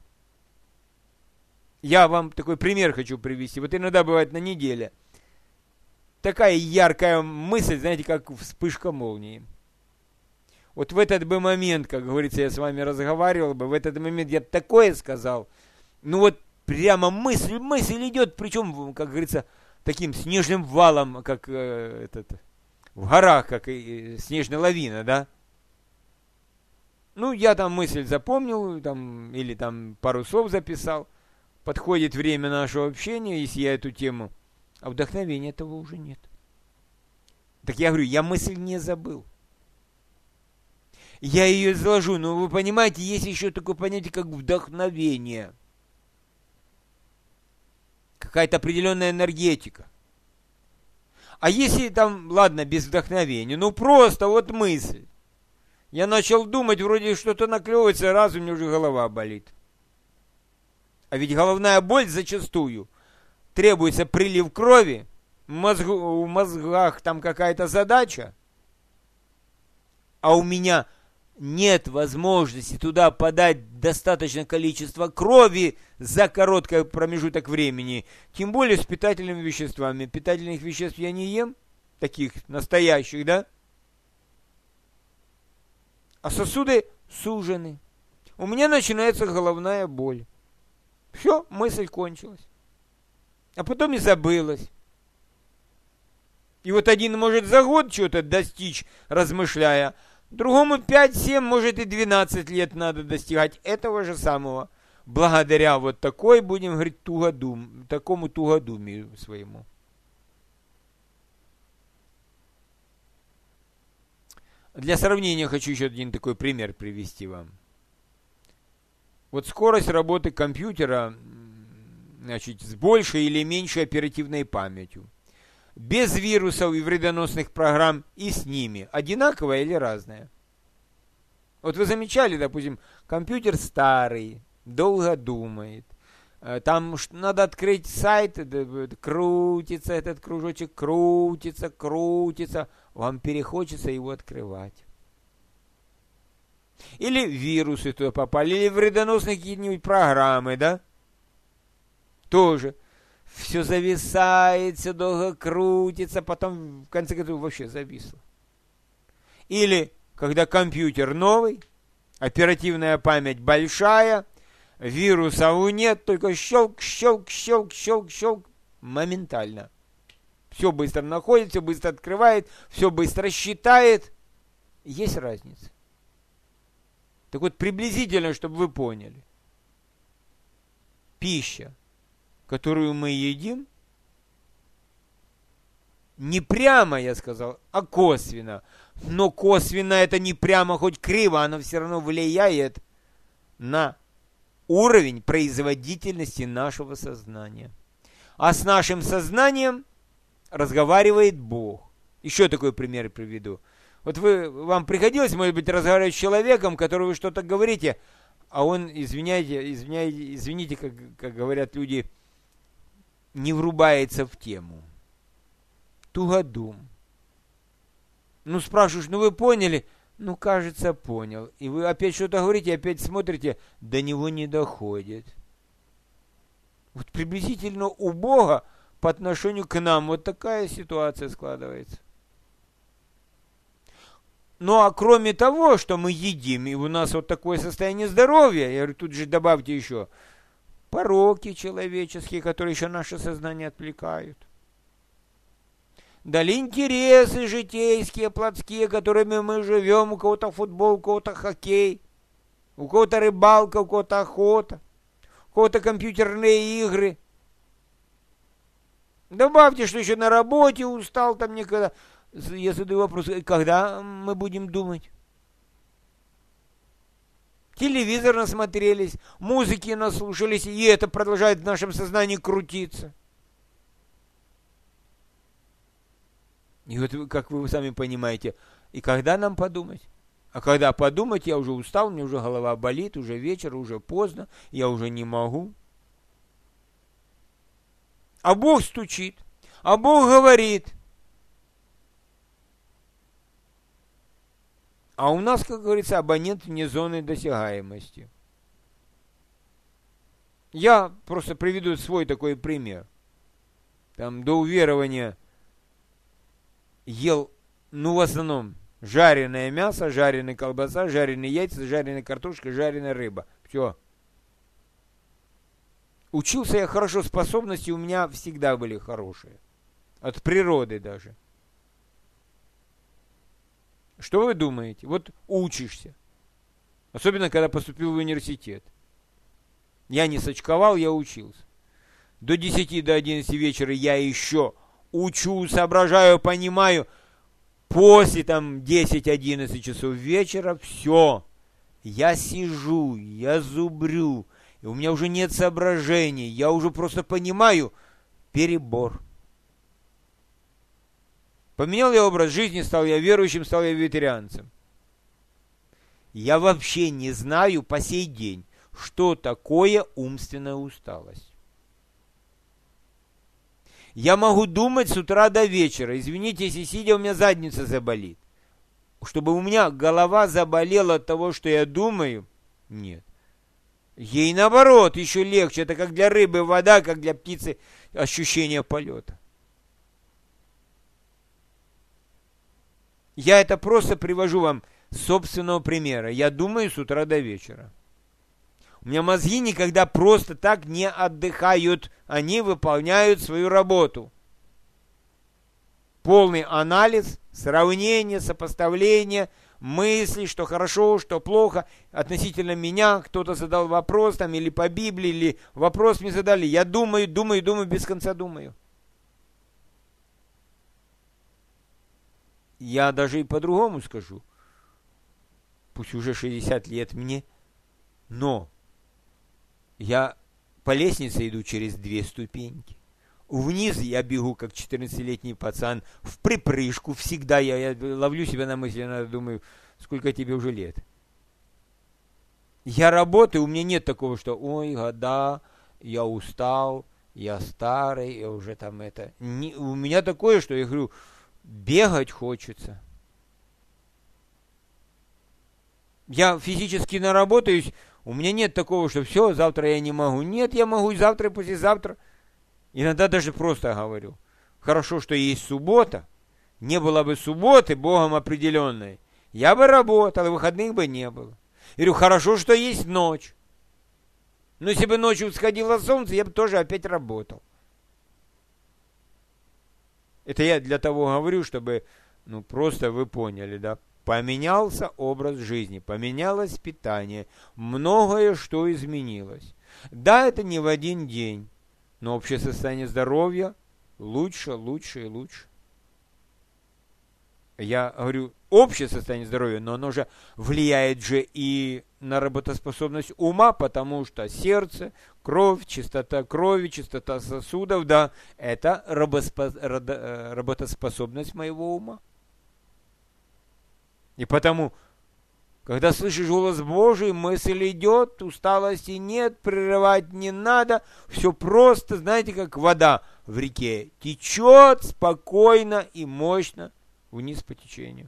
Я вам такой пример хочу привести. Вот иногда бывает на неделе такая яркая мысль, знаете, как вспышка молнии. Вот в этот бы момент, как говорится, я с вами разговаривал бы, в этот момент я такое сказал. Ну вот прямо мысль идет, причем, как говорится, таким снежным валом, как в горах, как снежная лавина, да? Ну, я там мысль запомнил, или пару слов записал. Подходит время нашего общения, если я эту тему, а вдохновения этого уже нет. Так я говорю, я мысль не забыл. Я ее изложу, но вы понимаете, есть еще такое понятие, как вдохновение. Какая-то определенная энергетика. А если ладно, без вдохновения, просто вот мысль. Я начал думать, вроде что-то наклевывается, раз у меня уже голова болит. А ведь головная боль зачастую требуется прилив крови, в мозгах там какая-то задача, а у меня нет возможности туда подать достаточное количество крови за короткий промежуток времени, тем более с питательными веществами. Питательных веществ я не ем, таких настоящих, да? А сосуды сужены. у меня начинается головная боль. Все, мысль кончилась. А потом и забылась. И вот один может за год что-то достичь, размышляя, другому 5, 7, может и 12 лет надо достигать этого же самого. Благодаря вот такой, будем говорить, такому тугодумию своему. Для сравнения хочу еще один такой пример привести вам. Вот скорость работы компьютера, значит, с большей или меньшей оперативной памятью. Без вирусов и вредоносных программ и с ними. Одинаковая или разная? Вот вы замечали, допустим, компьютер старый, долго думает. Там надо открыть сайт, крутится этот кружочек, крутится. Вам перехочется его открывать. Или вирусы туда попали, или вредоносные какие-нибудь программы, да? Тоже. Все зависает, все долго крутится, потом в конце концов вообще зависло. Или когда компьютер новый, оперативная память большая, вирусов нет, только щелк, моментально. Все быстро находит, все быстро открывает, все быстро считает. Есть разница. Так вот, приблизительно, чтобы вы поняли. Пища, которую мы едим, не прямо, я сказал, а косвенно. Но косвенно это не прямо, хоть криво, оно все равно влияет на уровень производительности нашего сознания. А с нашим сознанием разговаривает Бог. Еще такой пример приведу. Вот вам приходилось, может быть, разговаривать с человеком, которому вы что-то говорите, а он, извините, как говорят люди, не врубается в тему. Тугодум. Ну, спрашиваешь, ну вы поняли? Ну, кажется, понял. И вы опять что-то говорите, опять смотрите, до него не доходит. Вот приблизительно у Бога по отношению к нам вот такая ситуация складывается. Ну, а кроме того, что мы едим, и у нас вот такое состояние здоровья, я говорю, тут же добавьте еще пороки человеческие, которые еще наше сознание отвлекают. Дали интересы житейские, плотские, которыми мы живем, у кого-то футбол, у кого-то хоккей, у кого-то рыбалка, у кого-то охота, у кого-то компьютерные игры. Добавьте, что еще на работе устал там никогда. Я задаю вопрос, когда мы будем думать? Телевизор насмотрелись, музыки наслушались, и это продолжает в нашем сознании крутиться. И вот, как вы сами понимаете, и когда нам подумать? А когда подумать, я уже устал, мне уже голова болит, уже вечер, уже поздно, я уже не могу. А Бог стучит, а Бог говорит. А у нас, как говорится, абонент вне зоны досягаемости. Я просто приведу свой такой пример. Там до уверования ел, в основном, жареное мясо, жареная колбаса, жареные яйца, жареная картошка, жареная рыба. Все. Учился я хорошо, способности у меня всегда были хорошие. От природы даже. Что вы думаете? Вот учишься. Особенно, когда поступил в университет. Я не сочковал, я учился. До 10, до 11 вечера я еще учу, соображаю, понимаю. После 10-11 часов вечера все. Я сижу, я зубрю. И у меня уже нет соображений. Я уже просто понимаю перебор. Поменял я образ жизни, стал я верующим, стал я вегетарианцем. Я вообще не знаю по сей день, что такое умственная усталость. Я могу думать с утра до вечера. Извините, если сидя, у меня задница заболит. Чтобы у меня голова заболела от того, что я думаю, нет. Ей наоборот еще легче. Это как для рыбы вода, как для птицы ощущение полета. Я это просто привожу вам с собственного примера. Я думаю с утра до вечера. У меня мозги никогда просто так не отдыхают. Они выполняют свою работу. Полный анализ, сравнение, сопоставление, мысли, что хорошо, что плохо. Относительно меня кто-то задал вопрос, там, или по Библии, или вопрос мне задали. Я думаю, без конца думаю. Я даже и по-другому скажу. Пусть уже 60 лет мне, но я по лестнице иду через 2 ступеньки. Вниз я бегу, как 14-летний пацан, в припрыжку. Всегда я ловлю себя на мысли, думаю, сколько тебе уже лет. Я работаю, у меня нет такого, что, ой, года, я устал, я старый, я уже там это. У меня такое, что я говорю, бегать хочется. Я физически наработаюсь, у меня нет такого, что все, завтра я не могу. Нет, я могу и завтра, и послезавтра. Иногда даже просто говорю. Хорошо, что есть суббота. Не было бы субботы, Богом определенной. Я бы работал, и выходных бы не было. Я говорю, хорошо, что есть ночь. Но если бы ночью всходило солнце, я бы тоже опять работал. Это я для того говорю, чтобы, просто вы поняли, да. Поменялся образ жизни, поменялось питание, многое что изменилось. Да, это не в один день, но общее состояние здоровья лучше и лучше. Я говорю, общее состояние здоровья, но оно же влияет же и на работоспособность ума, потому что сердце, кровь, чистота крови, чистота сосудов, да, это работоспособность моего ума. И потому, когда слышишь голос Божий, мысль идет, усталости нет, прерывать не надо, все просто, знаете, как вода в реке, течет спокойно и мощно вниз по течению.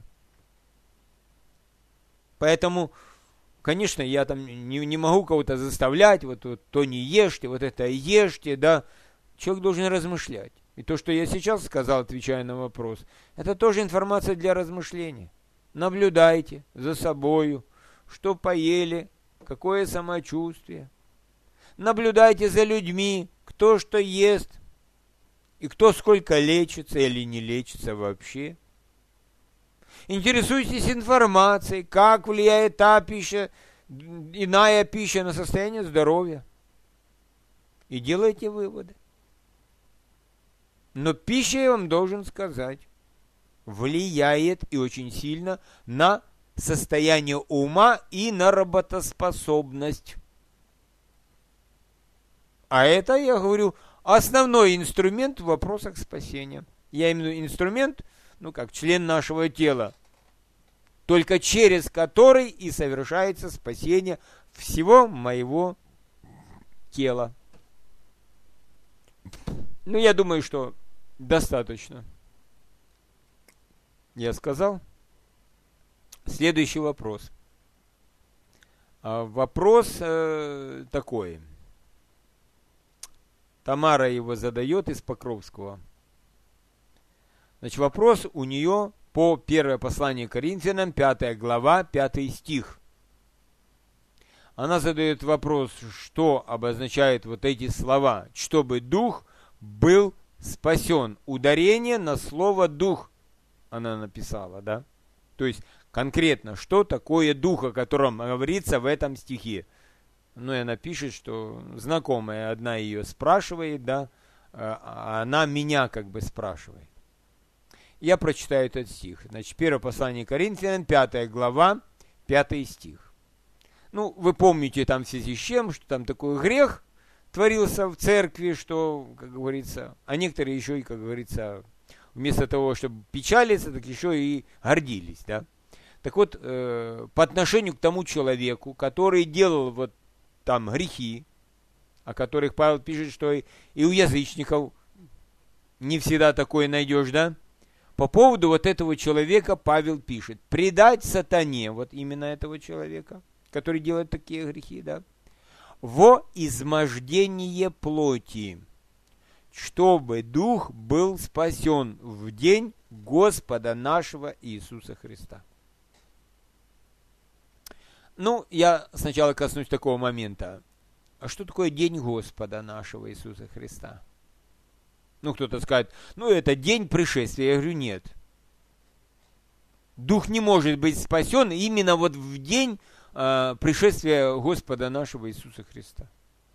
Поэтому, конечно, я там не могу кого-то заставлять, вот то не ешьте, вот это ешьте, да. Человек должен размышлять. И то, что я сейчас сказал, отвечая на вопрос, это тоже информация для размышления. Наблюдайте за собою, что поели, какое самочувствие. Наблюдайте за людьми, кто что ест, и кто сколько лечится или не лечится вообще. Интересуйтесь информацией, как влияет та пища, иная пища на состояние здоровья. И делайте выводы. Но пища, я вам должен сказать, влияет и очень сильно на состояние ума и на работоспособность. А это, я говорю, основной инструмент в вопросах спасения. Я имею в виду инструмент, как член нашего тела, только через который и совершается спасение всего моего тела. Я думаю, что достаточно. Я сказал. Следующий вопрос. Вопрос такой. Тамара его задает из Покровского. Значит, вопрос у нее по первое послание Коринфянам, 5 глава, 5 стих. Она задает вопрос, что обозначают вот эти слова. Чтобы дух был спасен. Ударение на слово «дух» она написала, да? То есть, конкретно, что такое дух, о котором говорится в этом стихе? И она пишет, что знакомая одна ее спрашивает, да? А она меня спрашивает. Я прочитаю этот стих. Значит, первое послание Коринфянам, 5 глава, 5 стих. Вы помните там в связи с чем, что там такой грех творился в церкви, что, как говорится, а некоторые еще и, как говорится, вместо того, чтобы печалиться, так еще и гордились, да. Так вот, по отношению к тому человеку, который делал там грехи, о которых Павел пишет, что и у язычников не всегда такое найдешь, да. По поводу этого человека Павел пишет: предать сатане, именно этого человека, который делает такие грехи, да, во измождение плоти, чтобы дух был спасен в день Господа нашего Иисуса Христа. Ну, я сначала коснусь такого момента. А что такое день Господа нашего Иисуса Христа? Ну, кто-то скажет, ну, это день пришествия. Я говорю, нет. Дух не может быть спасен именно вот в день пришествия Господа нашего Иисуса Христа.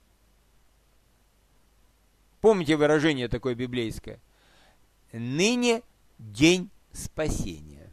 Помните выражение такое библейское? Ныне день спасения.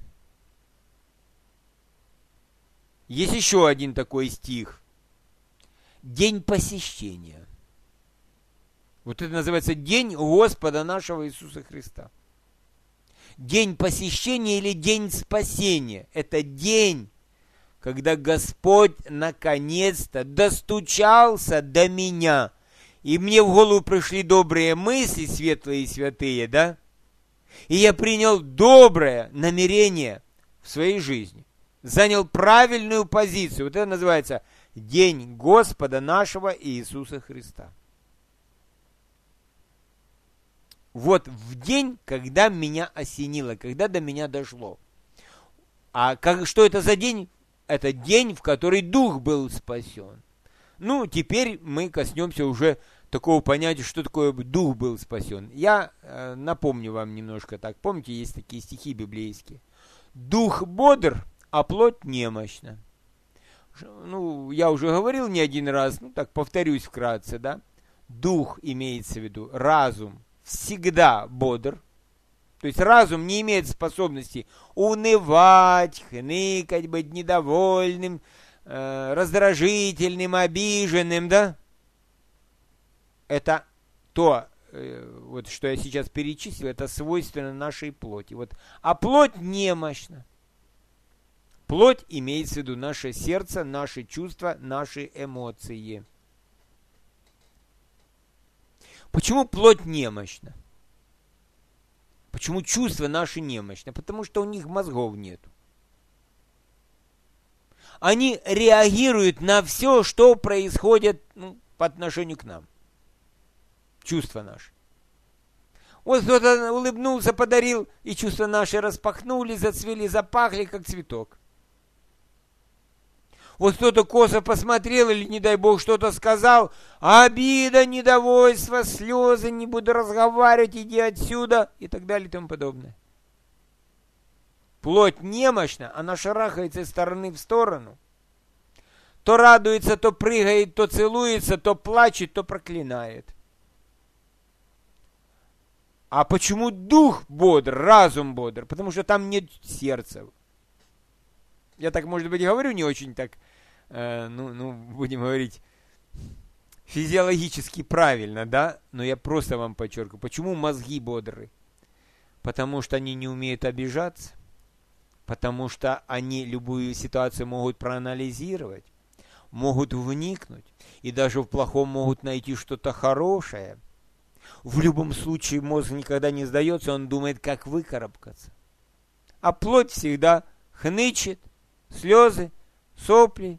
Есть еще один такой стих. День посещения. Вот это называется день Господа нашего Иисуса Христа. День посещения или день спасения. Это день, когда Господь наконец-то достучался до меня. И мне в голову пришли добрые мысли, светлые и святые, да? И я принял доброе намерение в своей жизни. Занял правильную позицию. Вот это называется День Господа нашего Иисуса Христа. Вот в день, когда меня осенило, когда до меня дошло. А что это за день? Это день, в который Дух был спасен. Ну, теперь мы коснемся уже такого понятия, что такое Дух был спасен. Я напомню вам немножко так. Помните, есть такие стихи библейские. Дух бодр, а плоть немощна. Ну, я уже говорил не один раз, ну так повторюсь вкратце, да. Дух имеется в виду, разум всегда бодр. То есть разум не имеет способности унывать, хныкать, быть недовольным, раздражительным, обиженным, да. Это то, вот что я сейчас перечислил, это свойственно нашей плоти. Вот. А плоть немощна. Плоть имеется в виду наше сердце, наши чувства, наши эмоции. Почему плоть немощна? Почему чувства наши немощны? Потому что у них мозгов нет. Они реагируют на все, что происходит по отношению к нам. Чувства наши. Вот кто-то улыбнулся, подарил, и чувства наши распахнулись, зацвели, запахли, как цветок. Вот кто-то косо посмотрел или, не дай бог, что-то сказал, обида, недовольство, слезы, не буду разговаривать, иди отсюда, и так далее и тому подобное. Плоть немощна, она шарахается из стороны в сторону. То радуется, то прыгает, то целуется, то плачет, то проклинает. А почему дух бодр, разум бодр? Потому что там нет сердца. Я так, может быть, говорю не очень так, будем говорить, физиологически правильно, да? Но я просто вам подчеркиваю. Почему мозги бодры? Потому что они не умеют обижаться. Потому что они любую ситуацию могут проанализировать, могут вникнуть. И даже в плохом могут найти что-то хорошее. В любом случае мозг никогда не сдается, он думает, как выкарабкаться. А плоть всегда хнычет, слезы, сопли,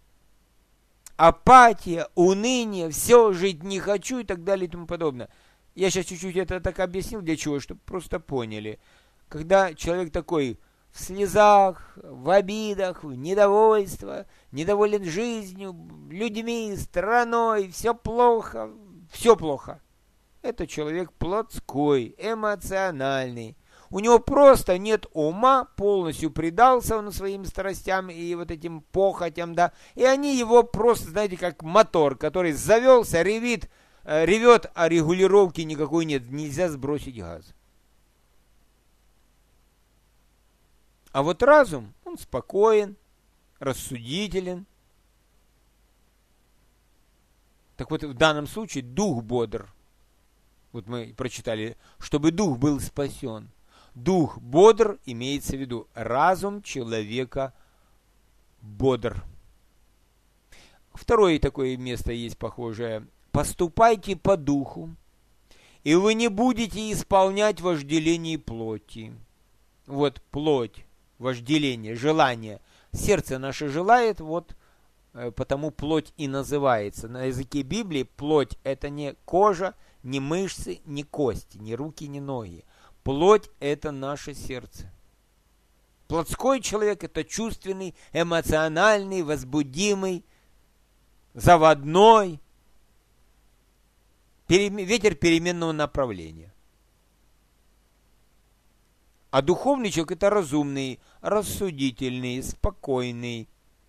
апатия, уныние, все, жить не хочу и так далее и тому подобное. Я сейчас чуть-чуть это так объяснил, для чего, чтобы просто поняли. Когда человек такой в слезах, в обидах, в недовольстве, недоволен жизнью, людьми, страной, все плохо. Это человек плотской, эмоциональный. У него просто нет ума, полностью предался он своим страстям и вот этим похотям, да. И они его просто, знаете, как мотор, который завелся, ревет, а регулировки никакой нет. Нельзя сбросить газ. А вот разум, он спокоен, рассудителен. Так вот, в данном случае дух бодр. Вот мы прочитали, чтобы дух был спасен. Дух бодр, имеется в виду разум человека бодр. Второе такое место есть похожее. Поступайте по духу, и вы не будете исполнять вожделение плоти. Вот плоть, вожделение, желание. Сердце наше желает, вот потому плоть и называется. На языке Библии плоть это не кожа, не мышцы, не кости, не руки, не ноги. Плоть – это наше сердце. Плотской человек – это чувственный, эмоциональный, возбудимый, заводной, ветер переменного направления. А духовный человек – это разумный, рассудительный, спокойный.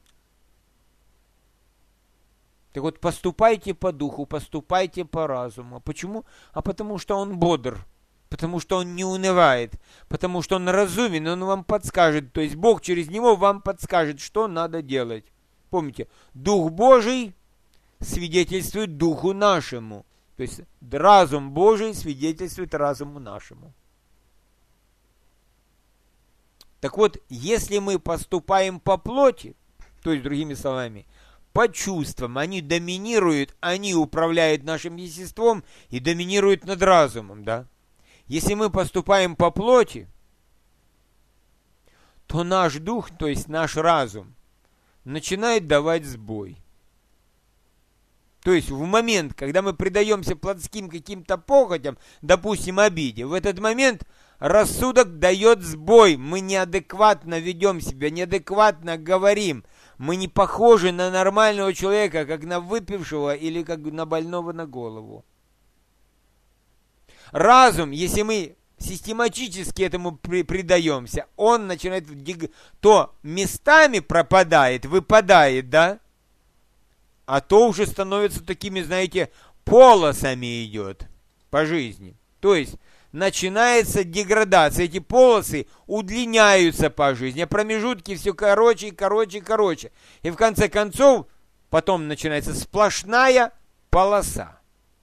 Так вот, поступайте по духу, поступайте по разуму. Почему? А потому что он бодр, потому что он не унывает, потому что он разумен, он вам подскажет. То есть Бог через него вам подскажет, что надо делать. Помните, Дух Божий свидетельствует Духу нашему. То есть разум Божий свидетельствует разуму нашему. Так вот, если мы поступаем по плоти, то есть, другими словами, по чувствам, они доминируют, они управляют нашим естеством и доминируют над разумом, да? Если мы поступаем по плоти, то наш дух, то есть наш разум, начинает давать сбой. То есть в момент, когда мы предаемся плотским каким-то похотям, допустим, обиде, в этот момент рассудок дает сбой, мы неадекватно ведем себя, неадекватно говорим, мы не похожи на нормального человека, как на выпившего или как на больного на голову. Разум, если мы систематически этому предаемся, он начинает, то местами пропадает, выпадает, да? А то уже становится такими, знаете, полосами идет по жизни. То есть начинается деградация, эти полосы удлиняются по жизни, а промежутки все короче и короче и короче. И в конце концов потом начинается сплошная полоса.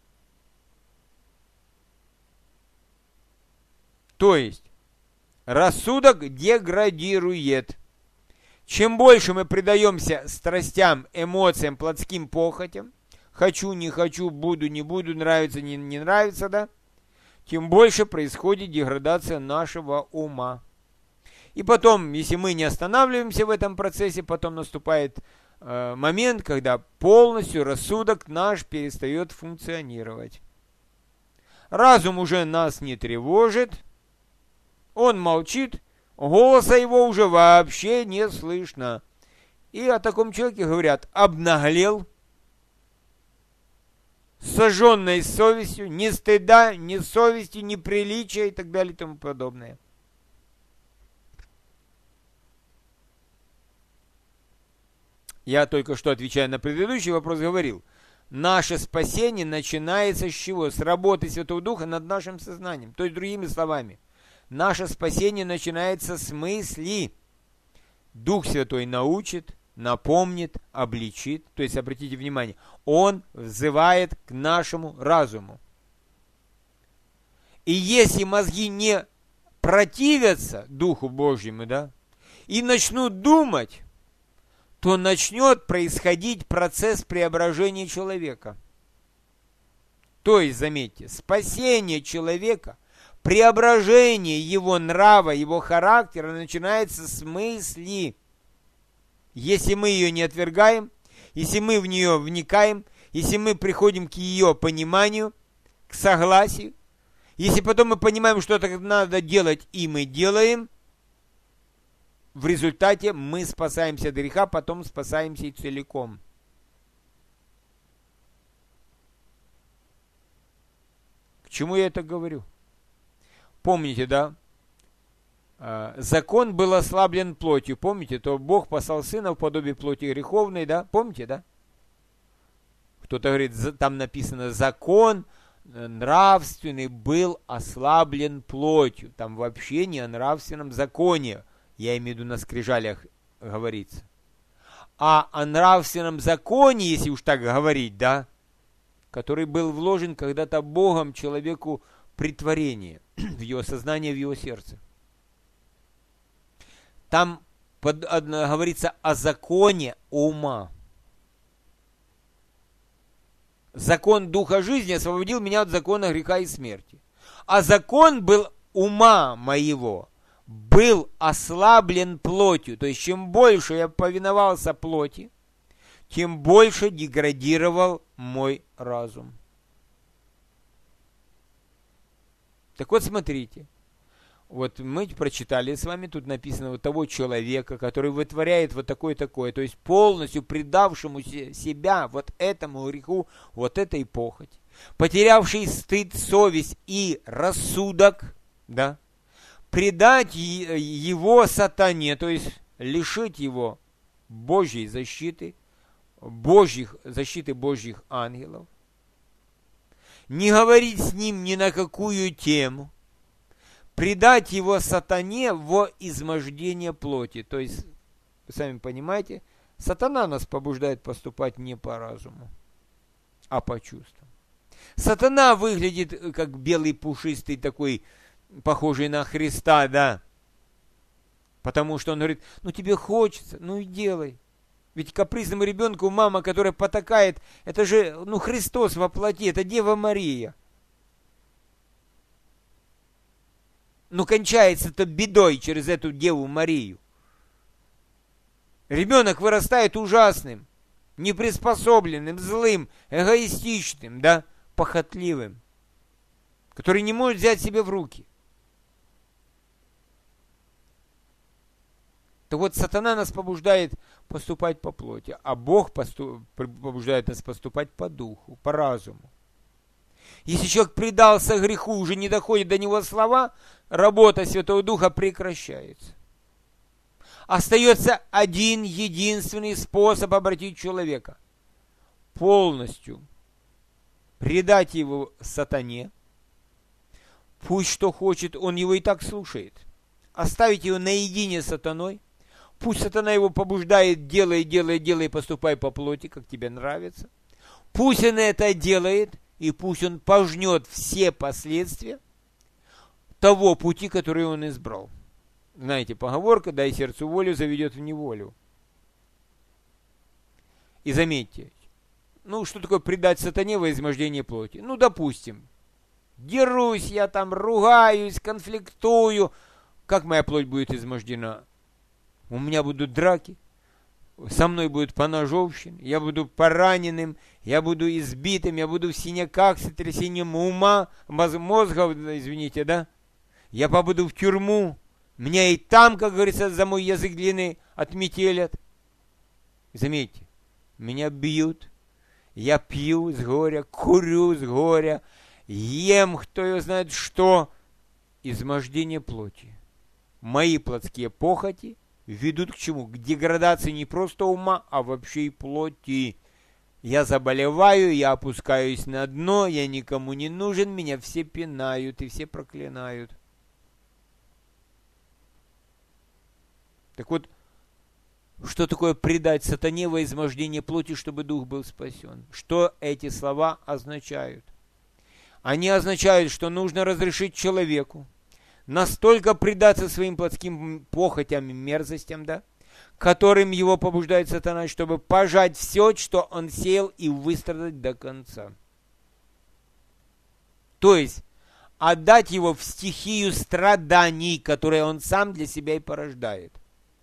То есть рассудок деградирует. Чем больше мы предаемся страстям, эмоциям, плотским похотям, хочу, не хочу, буду, не буду, нравится, не нравится, да, тем больше происходит деградация нашего ума. И потом, если мы не останавливаемся в этом процессе, потом наступает момент, когда полностью рассудок наш перестает функционировать. Разум уже нас не тревожит, он молчит, голоса его уже вообще не слышно. И о таком человеке говорят: обнаглел, сожженной совестью, ни стыда, ни совести, ни приличия и так далее и тому подобное. Я только что, отвечая на предыдущий вопрос, говорил, наше спасение начинается с чего? С работы Святого Духа над нашим сознанием. То есть, другими словами, наше спасение начинается с мысли. Дух Святой научит, напомнит, обличит. То есть, обратите внимание, Он взывает к нашему разуму. И если мозги не противятся Духу Божьему, да, и начнут думать, то начнет происходить процесс преображения человека. То есть, заметьте, спасение человека, преображение его нрава, его характера начинается с мысли. Если мы ее не отвергаем, если мы в нее вникаем, если мы приходим к ее пониманию, к согласию, если потом мы понимаем, что так надо делать, и мы делаем, в результате мы спасаемся от греха, потом спасаемся и целиком. К чему я это говорю? Помните, да? Закон был ослаблен плотью. Помните, то Бог послал Сына в подобие плоти греховной, да? Помните, да? Кто-то говорит, там написано, закон нравственный был ослаблен плотью. Там вообще не о нравственном законе. Я имею в виду, на скрижалях говорится. А о нравственном законе, если уж так говорить, да, который был вложен когда-то Богом человеку при творении, в его сознание, в его сердце. Там говорится о законе ума. Закон Духа жизни освободил меня от закона греха и смерти. А закон был ума моего, был ослаблен плотью. То есть, чем больше я повиновался плоти, тем больше деградировал мой разум. Так вот, смотрите. вот мы прочитали с вами, тут написано вот того человека, который вытворяет вот такое-такое, то есть полностью предавшему себя вот этому греху, вот этой похоти, потерявший стыд, совесть и рассудок, да, предать его сатане, то есть лишить его Божьей защиты, защиты Божьих ангелов, не говорить с ним ни на какую тему, предать его сатане во измождение плоти. То есть, вы сами понимаете, сатана нас побуждает поступать не по разуму, а по чувствам. Сатана выглядит как белый пушистый такой, похожий на Христа, да. Потому что он говорит, ну тебе хочется, ну и делай. Ведь капризному ребенку мама, которая потакает, это же, ну, Христос во плоти, это Дева Мария. Ну, кончается-то бедой через эту Деву Марию. Ребенок вырастает ужасным, неприспособленным, злым, эгоистичным, да, похотливым, который не может взять себя в руки. Так вот, сатана нас побуждает поступать по плоти, а Бог побуждает нас поступать по духу, по разуму. Если человек предался греху, уже не доходит до него слова, работа Святого Духа прекращается. Остается один единственный способ обратить человека. Полностью предать его сатане. Пусть что хочет, он его и так слушает. Оставить его наедине с сатаной. Пусть сатана его побуждает, делай, поступай по плоти, как тебе нравится. Пусть он это делает, и пусть он пожнет все последствия того пути, который он избрал. Знаете, поговорка «дай сердцу волю, заведет в неволю». И заметьте, ну что такое предать сатане во измождение плоти? Ну, допустим, дерусь я там, ругаюсь, конфликтую. Как моя плоть будет измождена? У меня будут драки, со мной будет поножовщина, я буду пораненным, я буду избитым, я буду в синяках, с сотрясением ума, мозга, извините, да? Я побуду в тюрьму, меня и там, как говорится, за мой язык длинный отметелят. Заметьте, меня бьют, я пью с горя, курю с горя, ем, кто его знает что, измождение плоти. Мои плотские похоти ведут к чему? К деградации не просто ума, а вообще и плоти. Я заболеваю, я опускаюсь на дно, я никому не нужен, меня все пинают и все проклинают. Так вот, что такое предать сатане во измождение плоти, чтобы дух был спасен? Что эти слова означают? Они означают, что нужно разрешить человеку настолько предаться своим плотским похотям и мерзостям, да, которым его побуждает сатана, чтобы пожать все, что он сеял, и выстрадать до конца. То есть, отдать его в стихию страданий, которые он сам для себя и порождает.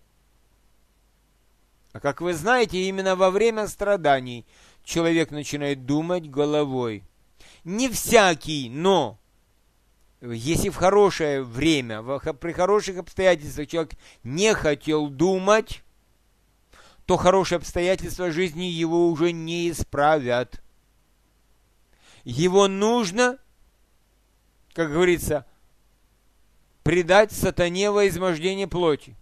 А как вы знаете, именно во время страданий человек начинает думать головой. Не всякий, но если в хорошее время, при хороших обстоятельствах человек не хотел думать, то хорошие обстоятельства жизни его уже не исправят. Его нужно, как говорится, предать сатане во измождение плоти,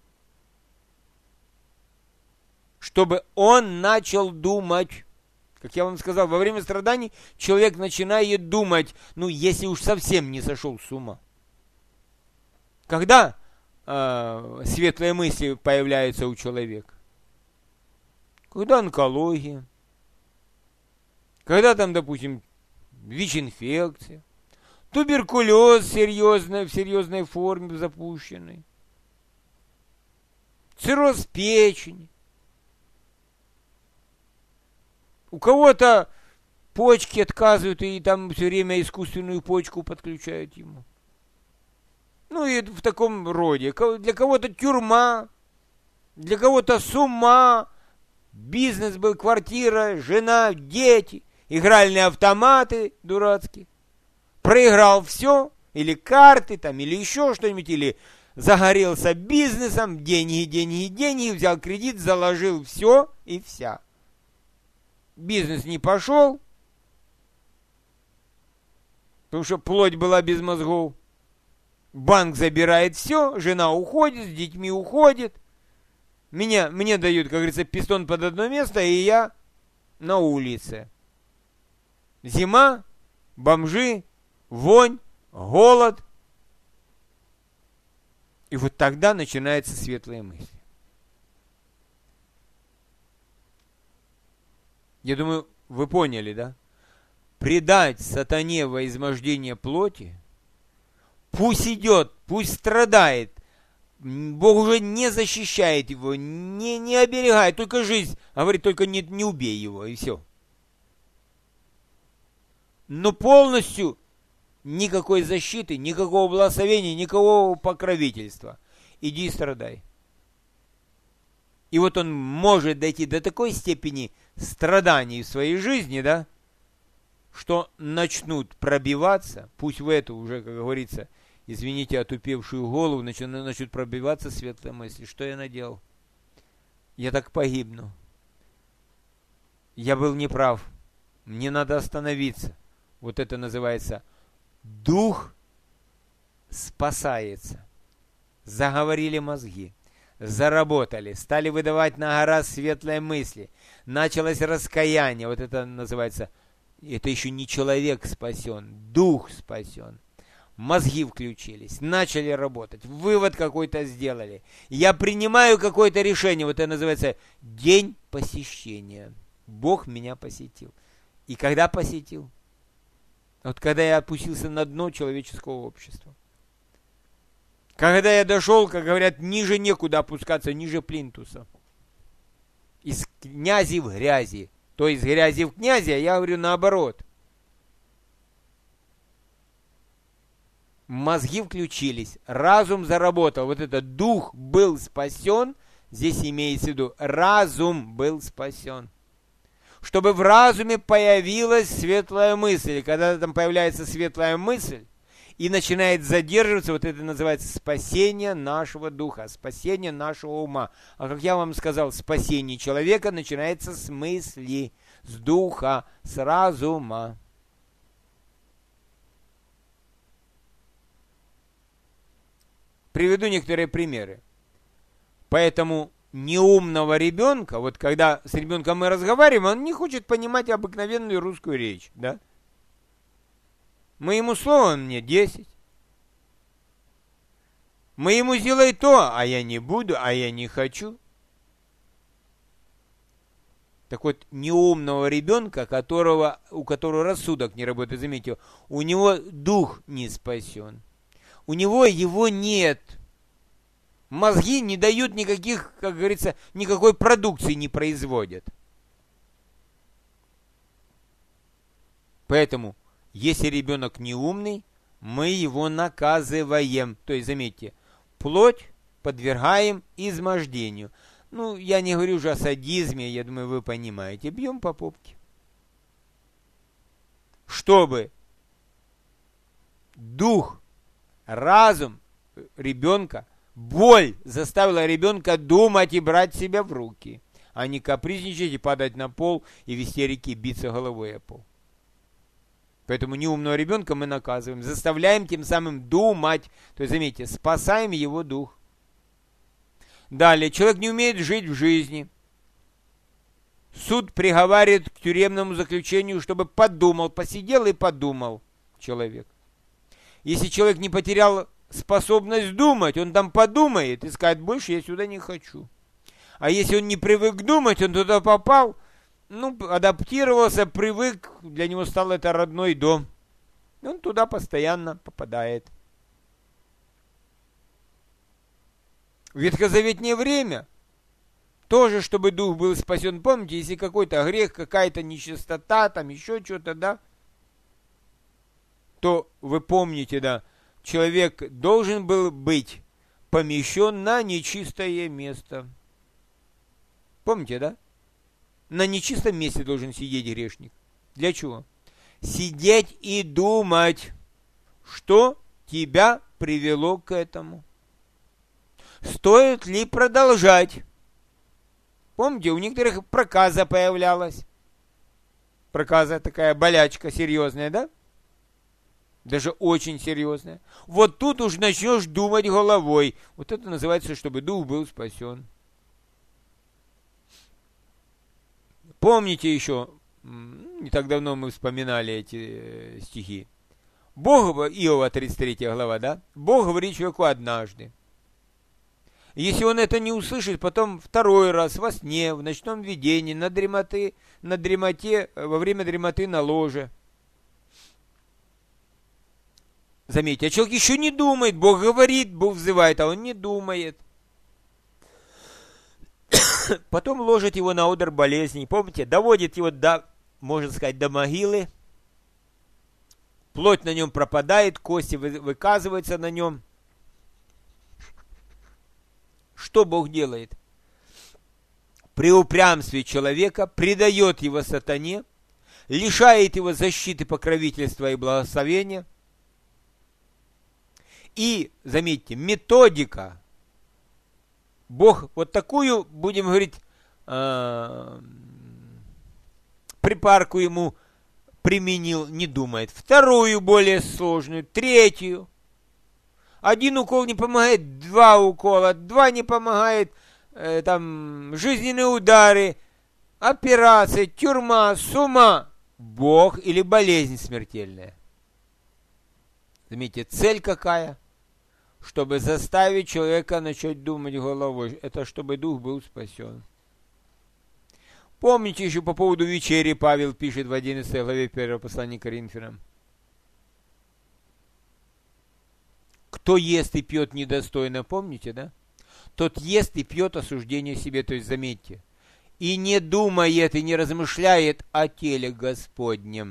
чтобы он начал думать. Как я вам сказал, во время страданий человек начинает думать, ну, если уж совсем не сошел с ума. Когда светлые мысли появляются у человека? Когда онкология, когда там, допустим, ВИЧ-инфекция, туберкулез в серьезной форме запущенный, цирроз печени. У кого-то почки отказывают, и там все время искусственную почку подключают ему. Ну и в таком роде. Для кого-то тюрьма, для кого-то с ума, бизнес был, квартира, жена, дети, игральные автоматы дурацкие. Проиграл все, или карты, там, или еще что-нибудь, или загорелся бизнесом, деньги, деньги, деньги, взял кредит, заложил все и вся. Бизнес не пошел, потому что плоть была без мозгов. Банк забирает все, жена уходит, с детьми уходит. Мне дают, как говорится, пистон под одно место, и я на улице. Зима, бомжи, вонь, голод. И вот тогда начинаются светлые мысли. Я думаю, вы поняли, да? Предать сатане во измождение плоти, пусть идет, пусть страдает, Бог уже не защищает его, не оберегает, только жизнь, говорит, только не убей его, и все. Но полностью никакой защиты, никакого благословения, никакого покровительства. Иди и страдай. И вот он может дойти до такой степени страданий в своей жизни, да, что начнут пробиваться, пусть в эту уже, как говорится, извините, отупевшую голову, начнут пробиваться светлые мысли. Что я наделал? Я так погибну. Я был неправ. Мне надо остановиться. Вот это называется дух спасается. Заговорили мозги. Заработали, стали выдавать на гора светлые мысли. Началось раскаяние. Вот это называется, это еще не человек спасен, дух спасен. Мозги включились, начали работать, вывод какой-то сделали. Я принимаю какое-то решение, вот это называется день посещения. Бог меня посетил. И когда посетил? Вот когда я опустился на дно человеческого общества. Когда я дошел, как говорят, ниже некуда опускаться, ниже плинтуса. Из князи в грязи. То есть грязи в князи, а я говорю наоборот. Мозги включились, разум заработал. Вот этот дух был спасен. Здесь имеется в виду, разум был спасен. Чтобы в разуме появилась светлая мысль. И когда там появляется светлая мысль, и начинает задерживаться, вот это называется спасение нашего духа, спасение нашего ума. А как я вам сказал, спасение человека начинается с мысли, с духа, с разума. Приведу некоторые примеры. Поэтому неумного ребенка, вот когда с ребенком мы разговариваем, он не хочет понимать обыкновенную русскую речь, да? Мы ему слово, он мне 10. Мы ему сделай то, а я не буду, а я не хочу. Так вот, неумного ребенка, у которого рассудок не работает, заметьте, у него дух не спасен. У него его нет. Мозги не дают никаких, как говорится, никакой продукции не производят. Поэтому, если ребенок неумный, мы его наказываем. То есть, заметьте, плоть подвергаем измождению. Ну, я не говорю уже о садизме, я думаю, вы понимаете. Бьем по попке. Чтобы дух, разум ребенка, боль заставила ребенка думать и брать себя в руки, а не капризничать и падать на пол и в истерике биться головой о пол. Поэтому неумного ребенка мы наказываем, заставляем тем самым думать. То есть, заметьте, спасаем его дух. Далее, человек не умеет жить в жизни. Суд приговаривает к тюремному заключению, чтобы подумал, посидел и подумал человек. Если человек не потерял способность думать, он там подумает и скажет, больше я сюда не хочу. А если он не привык думать, он туда попал, адаптировался, привык, для него стал это родной дом. Он туда постоянно попадает. В ветхозаветнее время тоже, чтобы дух был спасен. Помните, если какой-то грех, какая-то нечистота, там еще что-то, да, то вы помните, да, человек должен был быть помещен на нечистое место. Помните, да? На нечистом месте должен сидеть грешник. Для чего? Сидеть и думать. Что? тебя привело к этому? Стоит ли продолжать? Помните, у некоторых проказа появлялась. Проказа такая болячка серьезная, да? Даже очень серьезная. Вот тут уж начнешь думать головой. Вот это называется, чтобы дух был спасен. Помните еще, не так давно мы вспоминали эти стихи. Бог, Иова 33 глава, да? Бог говорит человеку однажды. Если он это не услышит, потом второй раз во сне, в ночном видении, на дремоте, во время дремоты на ложе. Заметьте, а человек еще не думает, Бог говорит, Бог взывает, а он не думает. Потом ложит его на одр болезни, помните, доводит его до, можно сказать, до могилы. Плоть на нем пропадает, кости выказываются на нем. Что Бог делает? При упрямстве человека предает его сатане, лишает его защиты, покровительства и благословения. И, заметьте, методика. Бог вот такую, будем говорить, припарку ему применил, не думает. Вторую, более сложную, третью. Один укол не помогает, два укола, два не помогает, там, жизненные удары, операция, тюрьма, с ума. Бог или болезнь смертельная. Заметьте, цель какая? Чтобы заставить человека начать думать головой. Это чтобы дух был спасен. Помните еще по поводу вечери Павел пишет в 11 главе 1 послания к Коринфянам. Кто ест и пьет недостойно, помните, да? Тот ест и пьет осуждение себе, то есть заметьте. И не думает, и не размышляет о теле Господнем.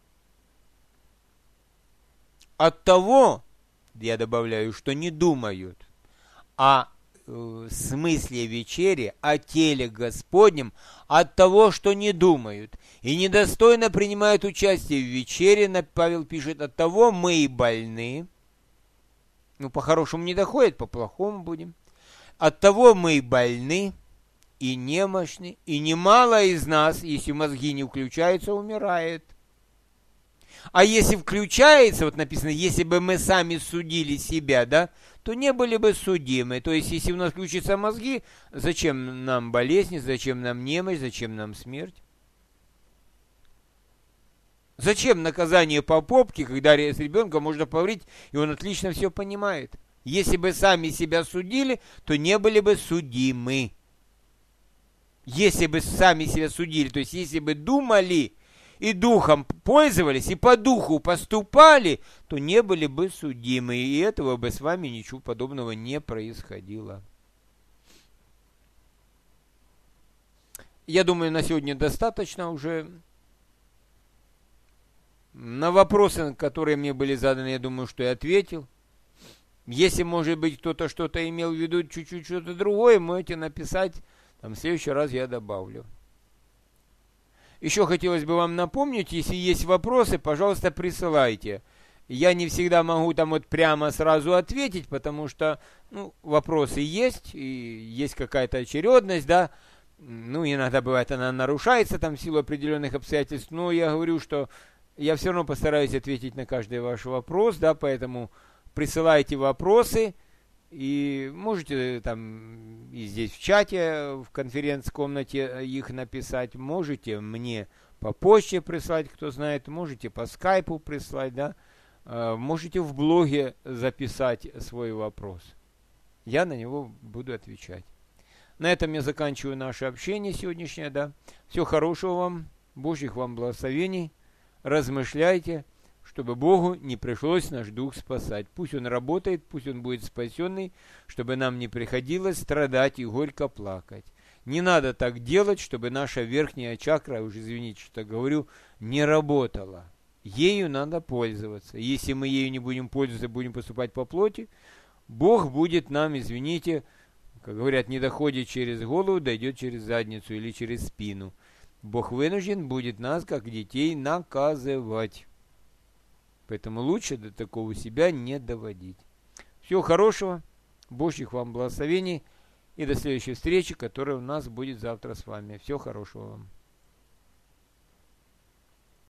От того, я добавляю, что не думают о смысле вечери, о теле Господнем, от того, что не думают. И недостойно принимают участие в вечере, Павел пишет, от того мы и больны. Ну, по-хорошему не доходит, по-плохому будем. От того мы и больны, и немощны, и немало из нас, если мозги не включаются, умирает. А если включается, вот написано, если бы мы сами судили себя, да, то не были бы судимы. То есть, если у нас включатся мозги, зачем нам болезни, зачем нам немощь, зачем нам смерть? Зачем наказание по попке, когда с ребенком можно поговорить, и он отлично все понимает? Если бы сами себя судили, то не были бы судимы. Если бы сами себя судили, то есть если бы думали и духом пользовались, и по духу поступали, то не были бы судимы, и этого бы с вами ничего подобного не происходило. Я думаю, на сегодня достаточно уже. На вопросы, которые мне были заданы, я думаю, что я ответил. Если, может быть, кто-то что-то имел в виду, чуть-чуть что-то другое, можете написать. Там в следующий раз я добавлю. Еще хотелось бы вам напомнить, если есть вопросы, пожалуйста, присылайте. Я не всегда могу там вот прямо сразу ответить, потому что вопросы есть, и есть какая-то очередность, да. Иногда бывает она нарушается там в силу определенных обстоятельств, но я говорю, что я все равно постараюсь ответить на каждый ваш вопрос, да, поэтому присылайте вопросы, и можете там и здесь в чате, в конференц-комнате их написать, можете мне по почте прислать, кто знает, можете по скайпу прислать, да, можете в блоге записать свой вопрос. Я на него буду отвечать. На этом я заканчиваю наше общение сегодняшнее, да. Всего хорошего вам, Божьих вам благословений. Размышляйте, чтобы Богу не пришлось наш дух спасать. Пусть Он работает, пусть Он будет спасенный, чтобы нам не приходилось страдать и горько плакать. Не надо так делать, чтобы наша верхняя чакра, уже извините, что так говорю, не работала. Ею надо пользоваться. Если мы ею не будем пользоваться, будем поступать по плоти, Бог будет нам, извините, как говорят, не доходит через голову, дойдет через задницу или через спину. Бог вынужден будет нас, как детей, наказывать. Поэтому лучше до такого себя не доводить. Всего хорошего, Божьих вам благословений и до следующей встречи, которая у нас будет завтра с вами. Всего хорошего вам.